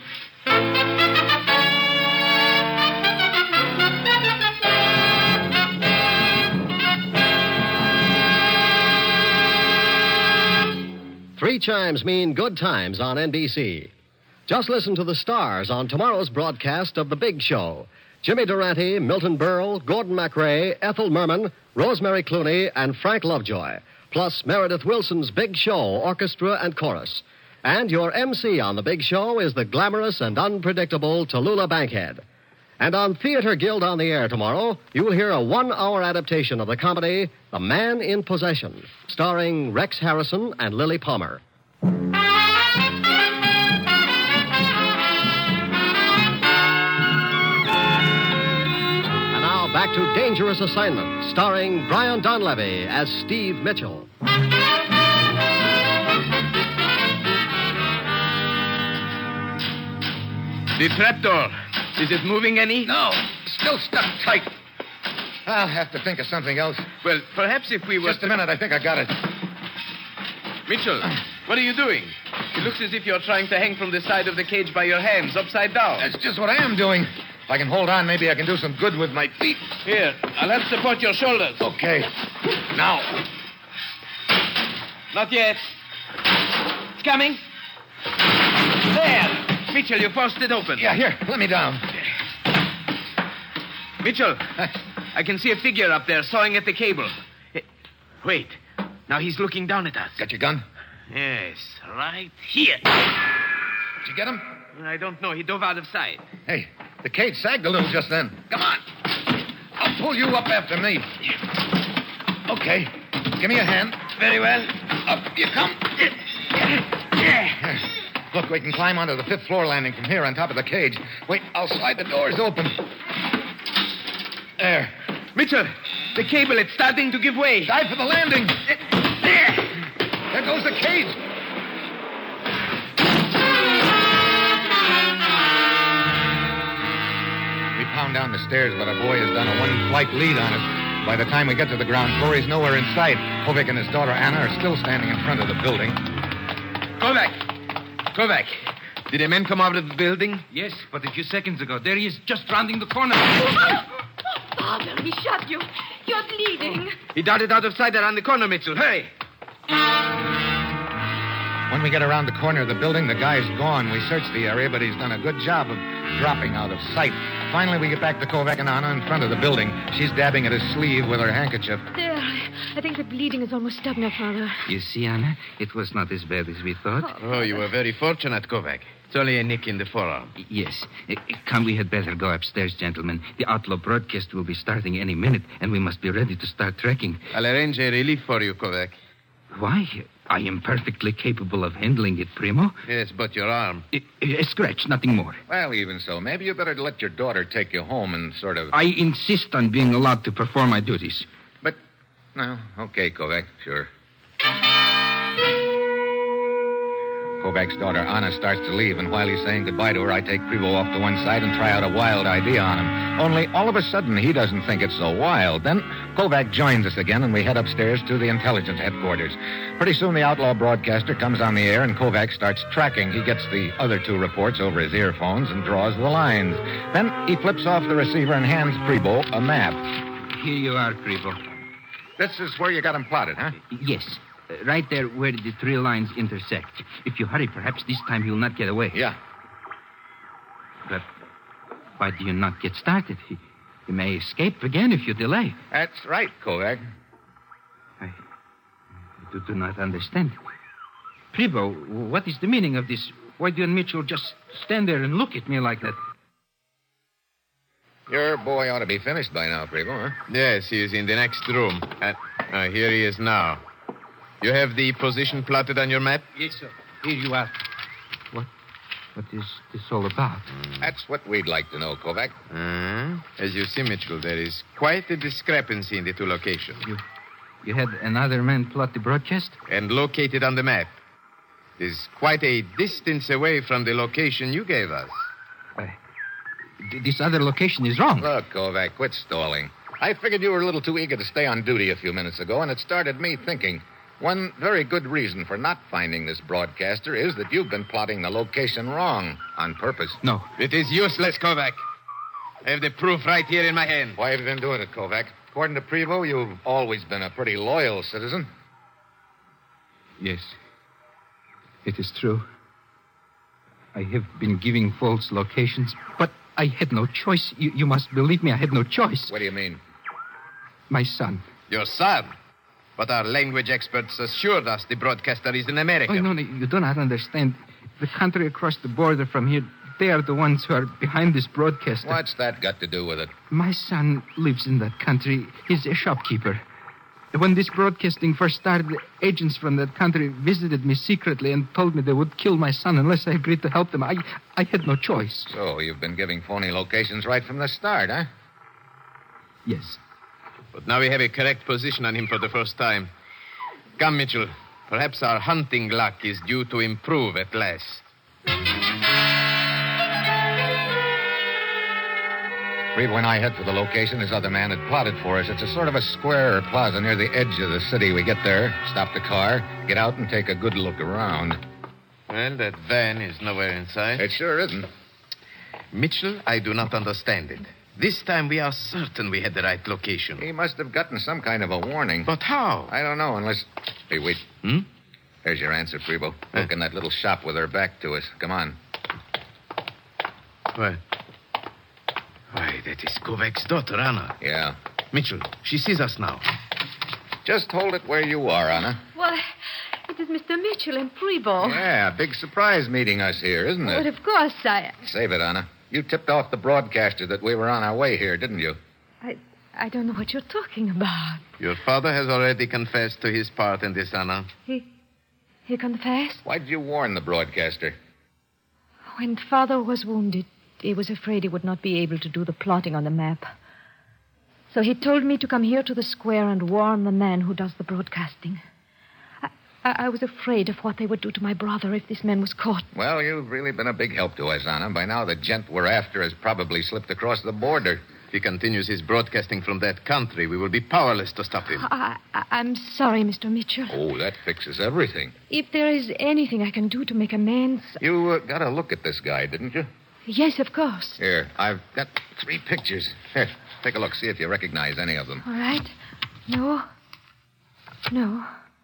Three chimes mean good times on N B C. Just listen to the stars on tomorrow's broadcast of The Big Show. Jimmy Durante, Milton Berle, Gordon MacRae, Ethel Merman, Rosemary Clooney, and Frank Lovejoy. Plus Meredith Wilson's Big Show, orchestra and chorus. And your M C on The Big Show is the glamorous and unpredictable Tallulah Bankhead. And on Theater Guild on the Air tomorrow, you'll hear a one-hour adaptation of the comedy The Man in Possession, starring Rex Harrison and Lily Palmer. And now back to Dangerous Assignment, starring Brian Donlevy as Steve Mitchell. The trapdoor. Is it moving any? No. Still stuck tight. I'll have to think of something else. Well, perhaps if we were... Just a minute. I think I got it. Mitchell, what are you doing? It looks as if you're trying to hang from the side of the cage by your hands, upside down. That's just what I am doing. If I can hold on, maybe I can do some good with my feet. Here, I'll help support your shoulders. Okay. Now. Not yet. It's coming. There. Mitchell, you forced it open. Yeah, here. Let me down. Mitchell, I can see a figure up there sawing at the cable. Wait. Now he's looking down at us. Got your gun? Yes, right here. Did you get him? I don't know. He dove out of sight. Hey, the cage sagged a little just then. Come on. I'll pull you up after me. Okay. Give me a hand. Very well. Up you come. Yeah. Look, we can climb onto the fifth floor landing from here on top of the cage. Wait, I'll slide the doors open. There. Mitchell, the cable, it's starting to give way. Dive for the landing. There. There goes the cage. We pound down the stairs, but our boy has done a one-flight lead on us. By the time we get to the ground floor, he's nowhere in sight. Kovac and his daughter Anna are still standing in front of the building. Kovac! Kovac, did the men come out of the building? Yes, but a few seconds ago. There he is, just rounding the corner. Father, he shot you. You're bleeding. He darted out of sight around the corner, Mitchell. Hurry. When we get around the corner of the building, the guy's gone. We search the area, but he's done a good job of dropping out of sight. Finally, we get back to Kovac and Anna in front of the building. She's dabbing at his sleeve with her handkerchief. There. I think the bleeding is almost stopped now, Father. You see, Anna, it was not as bad as we thought. Oh, you were very fortunate, Kovac. It's only a nick in the forearm. Yes. Uh, come, we had better go upstairs, gentlemen. The outlaw broadcast will be starting any minute, and we must be ready to start trekking. I'll arrange a relief for you, Kovac. Why? I am perfectly capable of handling it, Primo. Yes, but your arm. A, a scratch, nothing more. Well, even so, maybe you better let your daughter take you home and sort of... I insist on being allowed to perform my duties. But, no, okay, Kovac, sure. Kovac's daughter, Anna, starts to leave, and while he's saying goodbye to her, I take Prevost off to one side and try out a wild idea on him. Only, all of a sudden, he doesn't think it's so wild. Then, Kovac joins us again, and we head upstairs to the intelligence headquarters. Pretty soon, the outlaw broadcaster comes on the air, and Kovac starts tracking. He gets the other two reports over his earphones and draws the lines. Then, he flips off the receiver and hands Prevost a map. Here you are, Prevost. This is where you got him plotted, huh? Yes. Uh, right there where the three lines intersect. If you hurry, perhaps this time he'll not get away. Yeah. But why do you not get started? He, he may escape again if you delay. That's right, Kovac. I, I do, do not understand. Prevost, what is the meaning of this? Why do you and Mitchell just stand there and look at me like that? Your boy ought to be finished by now, Prevost, huh? Yes, he is in the next room. And uh, here he is now. You have the position plotted on your map? Yes, sir. Here you are. What? What is this all about? That's what we'd like to know, Kovac. Uh, as you see, Mitchell, there is quite a discrepancy in the two locations. You, you had another man plot the broadcast? And locate it on the map. It is quite a distance away from the location you gave us. Uh, this other location is wrong. Look, Kovac, quit stalling. I figured you were a little too eager to stay on duty a few minutes ago, and it started me thinking. One very good reason for not finding this broadcaster is that you've been plotting the location wrong on purpose. No. It is useless, Kovac. I have the proof right here in my hand. Why have you been doing it, Kovac? According to Prevost, you've always been a pretty loyal citizen. Yes. It is true. I have been giving false locations, but I had no choice. You, you must believe me, I had no choice. What do you mean? My son. Your son? But our language experts assured us the broadcaster is in America. Oh, no, no, you do not understand. The country across the border from here, they are the ones who are behind this broadcaster. What's that got to do with it? My son lives in that country. He's a shopkeeper. When this broadcasting first started, agents from that country visited me secretly and told me they would kill my son unless I agreed to help them. I, I had no choice. So you've been giving phony locations right from the start, huh? Yes. But now we have a correct position on him for the first time. Come, Mitchell. Perhaps our hunting luck is due to improve at last. Prevost and I head for the location his other man had plotted for us. It's a sort of a square or plaza near the edge of the city. We get there, stop the car, get out and take a good look around. Well, that van is nowhere in sight. It sure isn't. Mitchell, I do not understand it. This time we are certain we had the right location. He must have gotten some kind of a warning. But how? I don't know, unless... Hey, wait. Hmm? There's your answer, Prevost. Look in that little shop with her back to us. Come on. What? Why, that is Kovac's daughter, Anna. Yeah. Mitchell, she sees us now. Just hold it where you are, Anna. Why, it is Mister Mitchell and Prevost. Yeah, big surprise meeting us here, isn't it? But of course, I... Save it, Anna. You tipped off the broadcaster that we were on our way here, didn't you? I, I don't know what you're talking about. Your father has already confessed to his part in this, Anna. He... he confessed? Why did you warn the broadcaster? When Father was wounded, he was afraid he would not be able to do the plotting on the map. So he told me to come here to the square and warn the man who does the broadcasting. I, I, I was afraid of what they would do to my brother if this man was caught. Well, you've really been a big help to us, Anna. By now, the gent we're after has probably slipped across the border. If he continues his broadcasting from that country, we will be powerless to stop him. I, I, I'm sorry, Mister Mitchell. Oh, that fixes everything. If there is anything I can do to make amends... You uh, got a look at this guy, didn't you? Yes, of course. Here, I've got three pictures. Here, take a look. See if you recognize any of them. All right. No. No.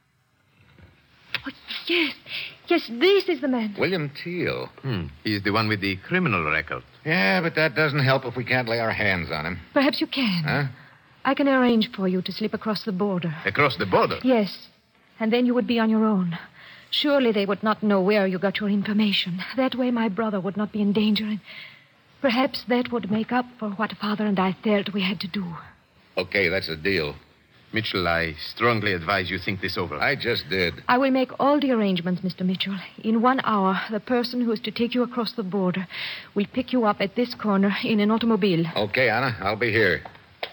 Oh, yes. Yes, this is the man. William Teal. Hmm. He's the one with the criminal record. Yeah, but that doesn't help if we can't lay our hands on him. Perhaps you can. Huh? I can arrange for you to slip across the border. Across the border? Yes. And then you would be on your own. Surely they would not know where you got your information. That way my brother would not be in danger, and perhaps that would make up for what Father and I felt we had to do. Okay, that's a deal. Mitchell, I strongly advise you think this over. I just did. I will make all the arrangements, Mister Mitchell. In one hour, the person who is to take you across the border will pick you up at this corner in an automobile. Okay, Anna, I'll be here.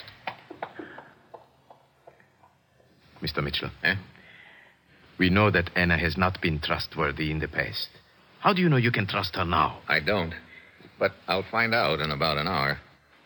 Mister Mitchell, eh? We know that Anna has not been trustworthy in the past. How do you know you can trust her now? I don't. But I'll find out in about an hour.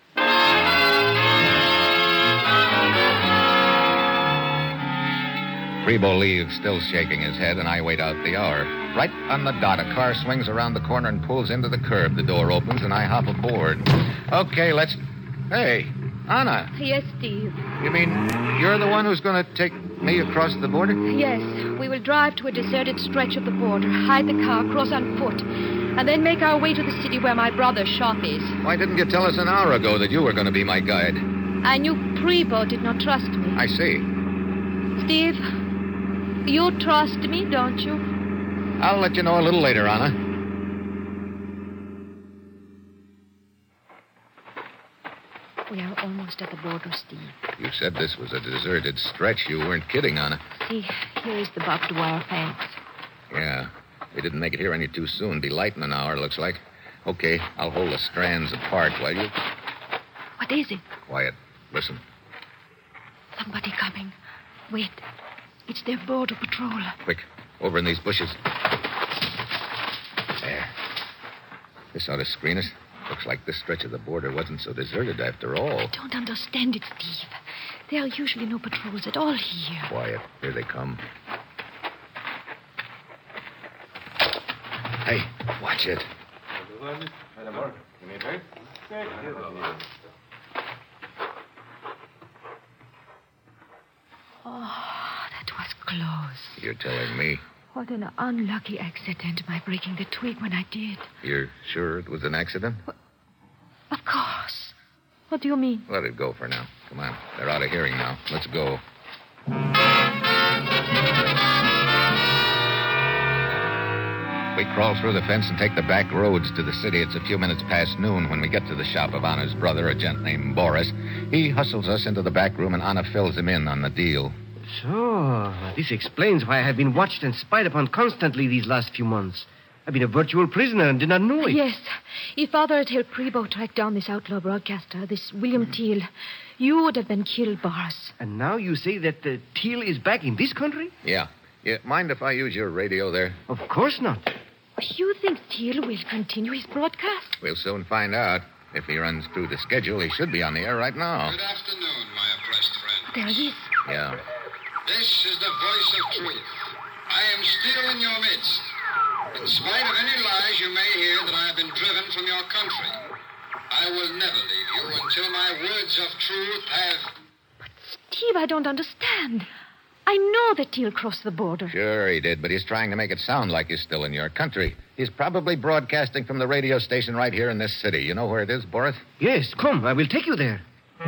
Prevost leaves, still shaking his head, and I wait out the hour. Right on the dot, a car swings around the corner and pulls into the curb. The door opens, and I hop aboard. Okay, let's... Hey, Anna. Yes, Steve. You mean you're the one who's going to take me across the border? Yes. We will drive to a deserted stretch of the border, hide the car, cross on foot, and then make our way to the city where my brother's shop is. Why didn't you tell us an hour ago that you were going to be my guide? I knew Prevost did not trust me. I see. Steve, you trust me, don't you? I'll let you know a little later, Anna. We are almost at the border, Steve. You said this was a deserted stretch. You weren't kidding, Anna. See, here is the barbed wire fence. Yeah. We didn't make it here any too soon. Be light in an hour, looks like. Okay, I'll hold the strands apart while you... What is it? Quiet. Listen. Somebody coming. Wait. It's their border patrol. Quick. Over in these bushes. This ought to screen us. Looks like this stretch of the border wasn't so deserted after all. I don't understand it, Steve. There are usually no patrols at all here. Quiet. Here they come. Hey, watch it. Oh, that was close. You're telling me. What an unlucky accident, my breaking the twig when I did. You're sure it was an accident? Of course. What do you mean? Let it go for now. Come on. They're out of hearing now. Let's go. We crawl through the fence and take the back roads to the city. It's a few minutes past noon when we get to the shop of Anna's brother, a gent named Boris. He hustles us into the back room, and Anna fills him in on the deal. So, this explains why I have been watched and spied upon constantly these last few months. I've been a virtual prisoner and did not know it. Yes. If Father had helped Prebo track down this outlaw broadcaster, this William Teal, you would have been killed, Boris. And now you say that uh, Teal is back in this country? Yeah. Yeah. Mind if I use your radio there? Of course not. You think Teal will continue his broadcast? We'll soon find out. If he runs through the schedule, he should be on the air right now. Good afternoon, my oppressed friend. There he is. Yeah. This is the voice of truth. I am still in your midst. In spite of any lies you may hear that I have been driven from your country, I will never leave you until my words of truth have... But, Steve, I don't understand. I know that Teal crossed the border. Sure he did, but he's trying to make it sound like he's still in your country. He's probably broadcasting from the radio station right here in this city. You know where it is, Boris? Yes, come, I will take you there.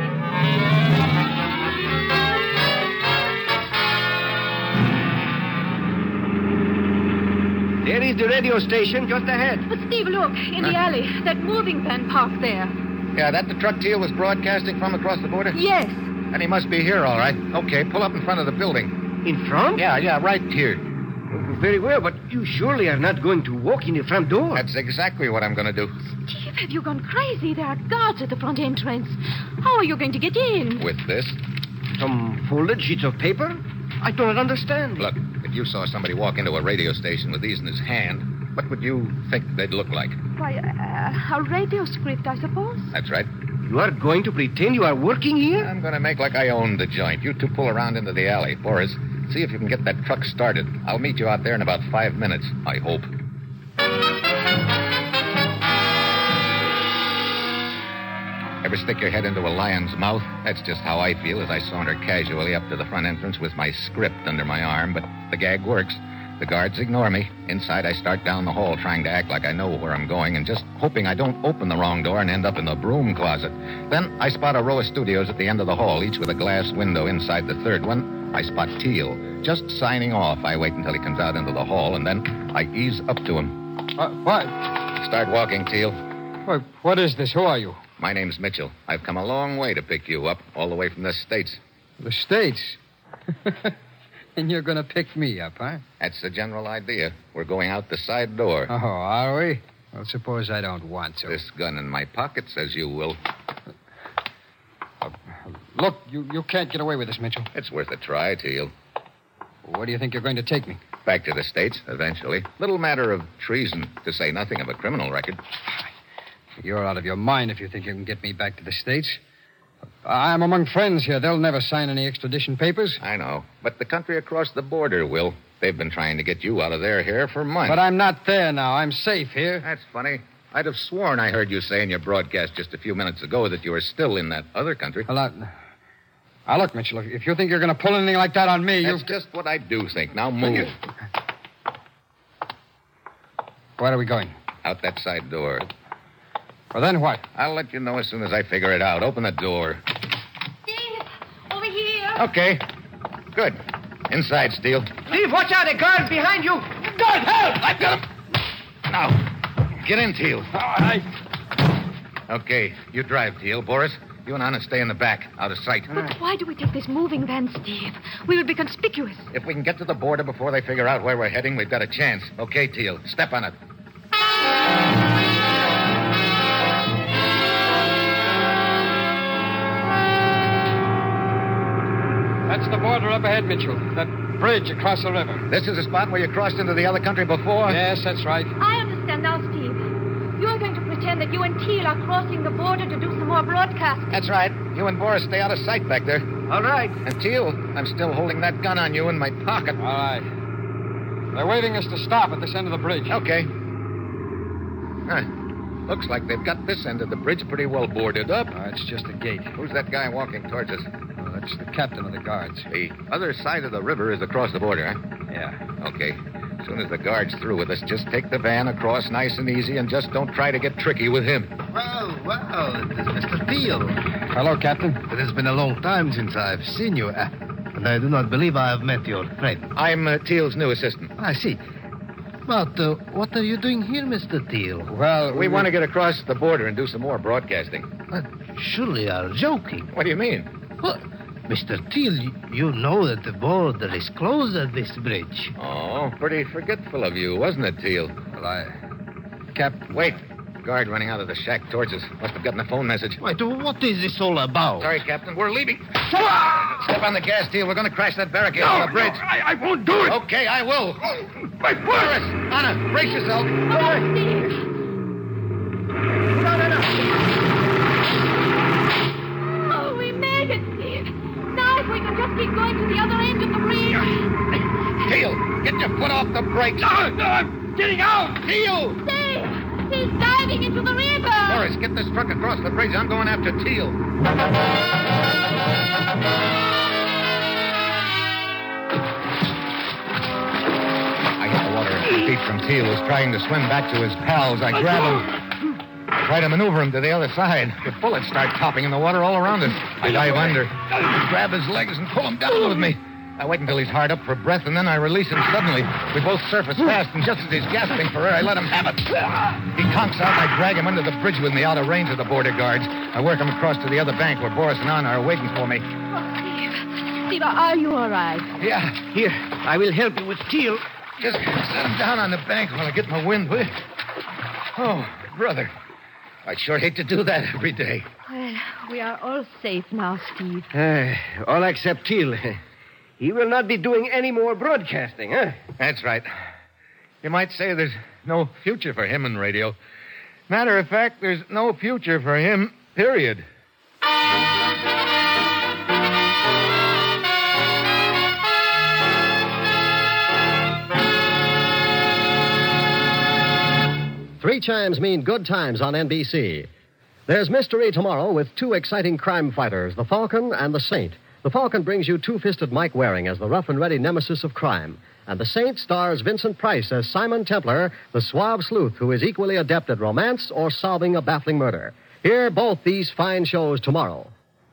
There is the radio station just ahead. But, Steve, look, in Huh? the alley, that moving van parked there. Yeah, that the truck Teal was broadcasting from across the border? Yes. And he must be here, all right. Okay, pull up in front of the building. In front? Yeah, yeah, right here. Very well, but you surely are not going to walk in the front door. That's exactly what I'm going to do. Steve, have you gone crazy? There are guards at the front entrance. How are you going to get in? With this? Some folded sheets of paper? I do not understand. Look, if you saw somebody walk into a radio station with these in his hand, what would you think they'd look like? Why, uh, a radio script, I suppose. That's right. You are going to pretend you are working here? I'm going to make like I own the joint. You two pull around into the alley. Boris, see if you can get that truck started. I'll meet you out there in about five minutes, I hope. Ever stick your head into a lion's mouth? That's just how I feel as I saunter casually up to the front entrance with my script under my arm, but the gag works. The guards ignore me. Inside, I start down the hall trying to act like I know where I'm going and just hoping I don't open the wrong door and end up in the broom closet. Then I spot a row of studios at the end of the hall, each with a glass window. Inside the third one, I spot Teal. Just signing off. I wait until he comes out into the hall, and then I ease up to him. Uh, what? Start walking, Teal. What, what is this? Who are you? My name's Mitchell. I've come a long way to pick you up, all the way from the States. The States? And you're going to pick me up, huh? That's the general idea. We're going out the side door. Oh, are we? Well, suppose I don't want to. This gun in my pocket says you will. Uh, look, you, you can't get away with this, Mitchell. It's worth a try, Teal. Where do you think you're going to take me? Back to the States, eventually. Little matter of treason, to say nothing of a criminal record. You're out of your mind if you think you can get me back to the States. I'm among friends here. They'll never sign any extradition papers. I know. But the country across the border will. They've been trying to get you out of their hair for months. But I'm not there now. I'm safe here. That's funny. I'd have sworn I heard you say in your broadcast just a few minutes ago that you were still in that other country. Well, I... Now, look, Mitchell, if you think you're going to pull anything like that on me, That's you... just what I do think. Now move. Where are we going? Out that side door. Well, then what? I'll let you know as soon as I figure it out. Open the door. Steve, over here. Okay. Good. Inside, Steele. Steve, watch out. A guard behind you. Guard, help! I've got him. Now, get in, Teal. All right. Okay, you drive, Teal. Boris, you and Anna stay in the back, out of sight. But why do we take this moving van, Steve? We will be conspicuous. If we can get to the border before they figure out where we're heading, we've got a chance. Okay, Teal, step on it. That's the border up ahead, Mitchell. That bridge across the river. This is the spot where you crossed into the other country before? Yes, that's right. I understand now, Steve. You are going to You and Teal are crossing the border to do some more broadcasting. That's right. You and Boris stay out of sight back there. All right. And Teal, I'm still holding that gun on you in my pocket. All right. They're waving us to stop at this end of the bridge. Okay. Huh. Looks like they've got this end of the bridge pretty well boarded up. Uh, it's just a gate. Who's that guy walking towards us? Oh, that's the captain of the guards. The other side of the river is across the border, huh? Yeah. Okay. As soon as the guard's through with us, just take the van across nice and easy and just don't try to get tricky with him. Well, well, it is Mister Teal. Hello, Captain. It has been a long time since I've seen you, uh, and I do not believe I have met your friend. I'm uh, Teal's new assistant. I see. But uh, what are you doing here, Mister Teal? Well, we, we want to get across the border and do some more broadcasting. Uh, surely you are joking. What do you mean? Well, Mister Teal, you know that the border is closed at this bridge. Oh, pretty forgetful of you, wasn't it, Teal? Well, I... Cap... Wait. Guard running out of the shack towards us. Must have gotten a phone message. Wait, what is this all about? Sorry, Captain. We're leaving. Step on the gas, Teal. We're going to crash that barricade no, on the bridge. No, I, I won't do it. Okay, I will. My Boris! Anna, brace yourself. Come on, Steve. No, no, no. Oh, we made it, Steve. Now if we can just keep going to the other end of the bridge. Teal, get your foot off the brakes. No, no, I'm getting out. Teal! Steve, he's diving into the river. Boris, get this truck across the bridge. I'm going after Teal. I hit the water a few feet from Teal, who's trying to swim back to his pals. I grab him. Try to maneuver him to the other side. The bullets start popping in the water all around us. I dive under, grab his legs, and pull him down with me. I wait until he's hard up for breath, and then I release him suddenly. We both surface fast, and just as he's gasping for air, I let him have it. He conks out, and I drag him under the bridge with me out of range of the border guards. I work him across to the other bank where Boris and Anna are waiting for me. Oh, Steve. Steve, are you all right? Yeah. Here, I will help you with Teal. Just set him down on the bank while I get my wind, will you? Oh, brother. I'd sure hate to do that every day. Well, we are all safe now, Steve. Uh, all except Teal. He will not be doing any more broadcasting, huh? That's right. You might say there's no future for him in radio. Matter of fact, there's no future for him, period. Three chimes mean good times on N B C. There's mystery tomorrow with two exciting crime fighters, the Falcon and the Saint. The Falcon brings you Two-Fisted Mike Waring as the rough-and-ready nemesis of crime. And the Saint stars Vincent Price as Simon Templar, the suave sleuth who is equally adept at romance or solving a baffling murder. Hear both these fine shows tomorrow.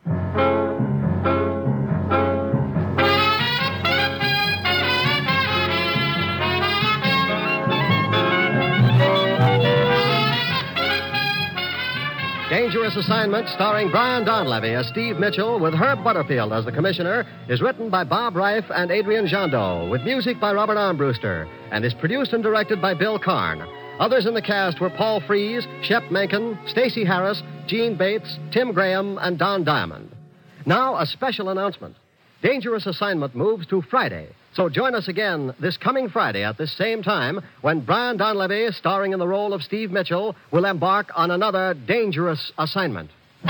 Dangerous Assignment, starring Brian Donlevy as Steve Mitchell with Herb Butterfield as the commissioner, is written by Bob Reif and Adrian Jandot, with music by Robert Armbruster, and is produced and directed by Bill Karn. Others in the cast were Paul Frees, Shep Menken, Stacey Harris, Gene Bates, Tim Graham, and Don Diamond. Now, a special announcement. Dangerous Assignment moves to Friday. So join us again this coming Friday at this same time when Brian Donlevy, starring in the role of Steve Mitchell, will embark on another dangerous assignment.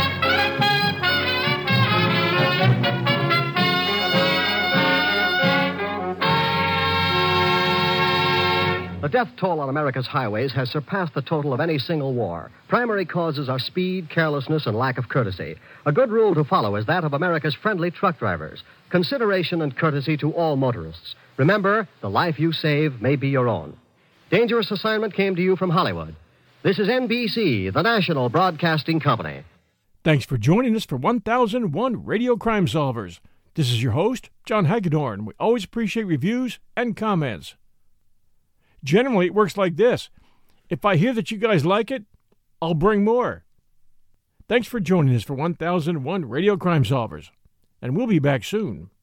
The death toll on America's highways has surpassed the total of any single war. Primary causes are speed, carelessness, and lack of courtesy. A good rule to follow is that of America's friendly truck drivers. Consideration and courtesy to all motorists. Remember, the life you save may be your own. Dangerous Assignment came to you from Hollywood. This is N B C, the national broadcasting company. Thanks for joining us for one thousand one Radio Crime Solvers. This is your host, John Hagedorn. We always appreciate reviews and comments. Generally, it works like this. If I hear that you guys like it, I'll bring more. Thanks for joining us for one thousand one Radio Crime Solvers, and we'll be back soon.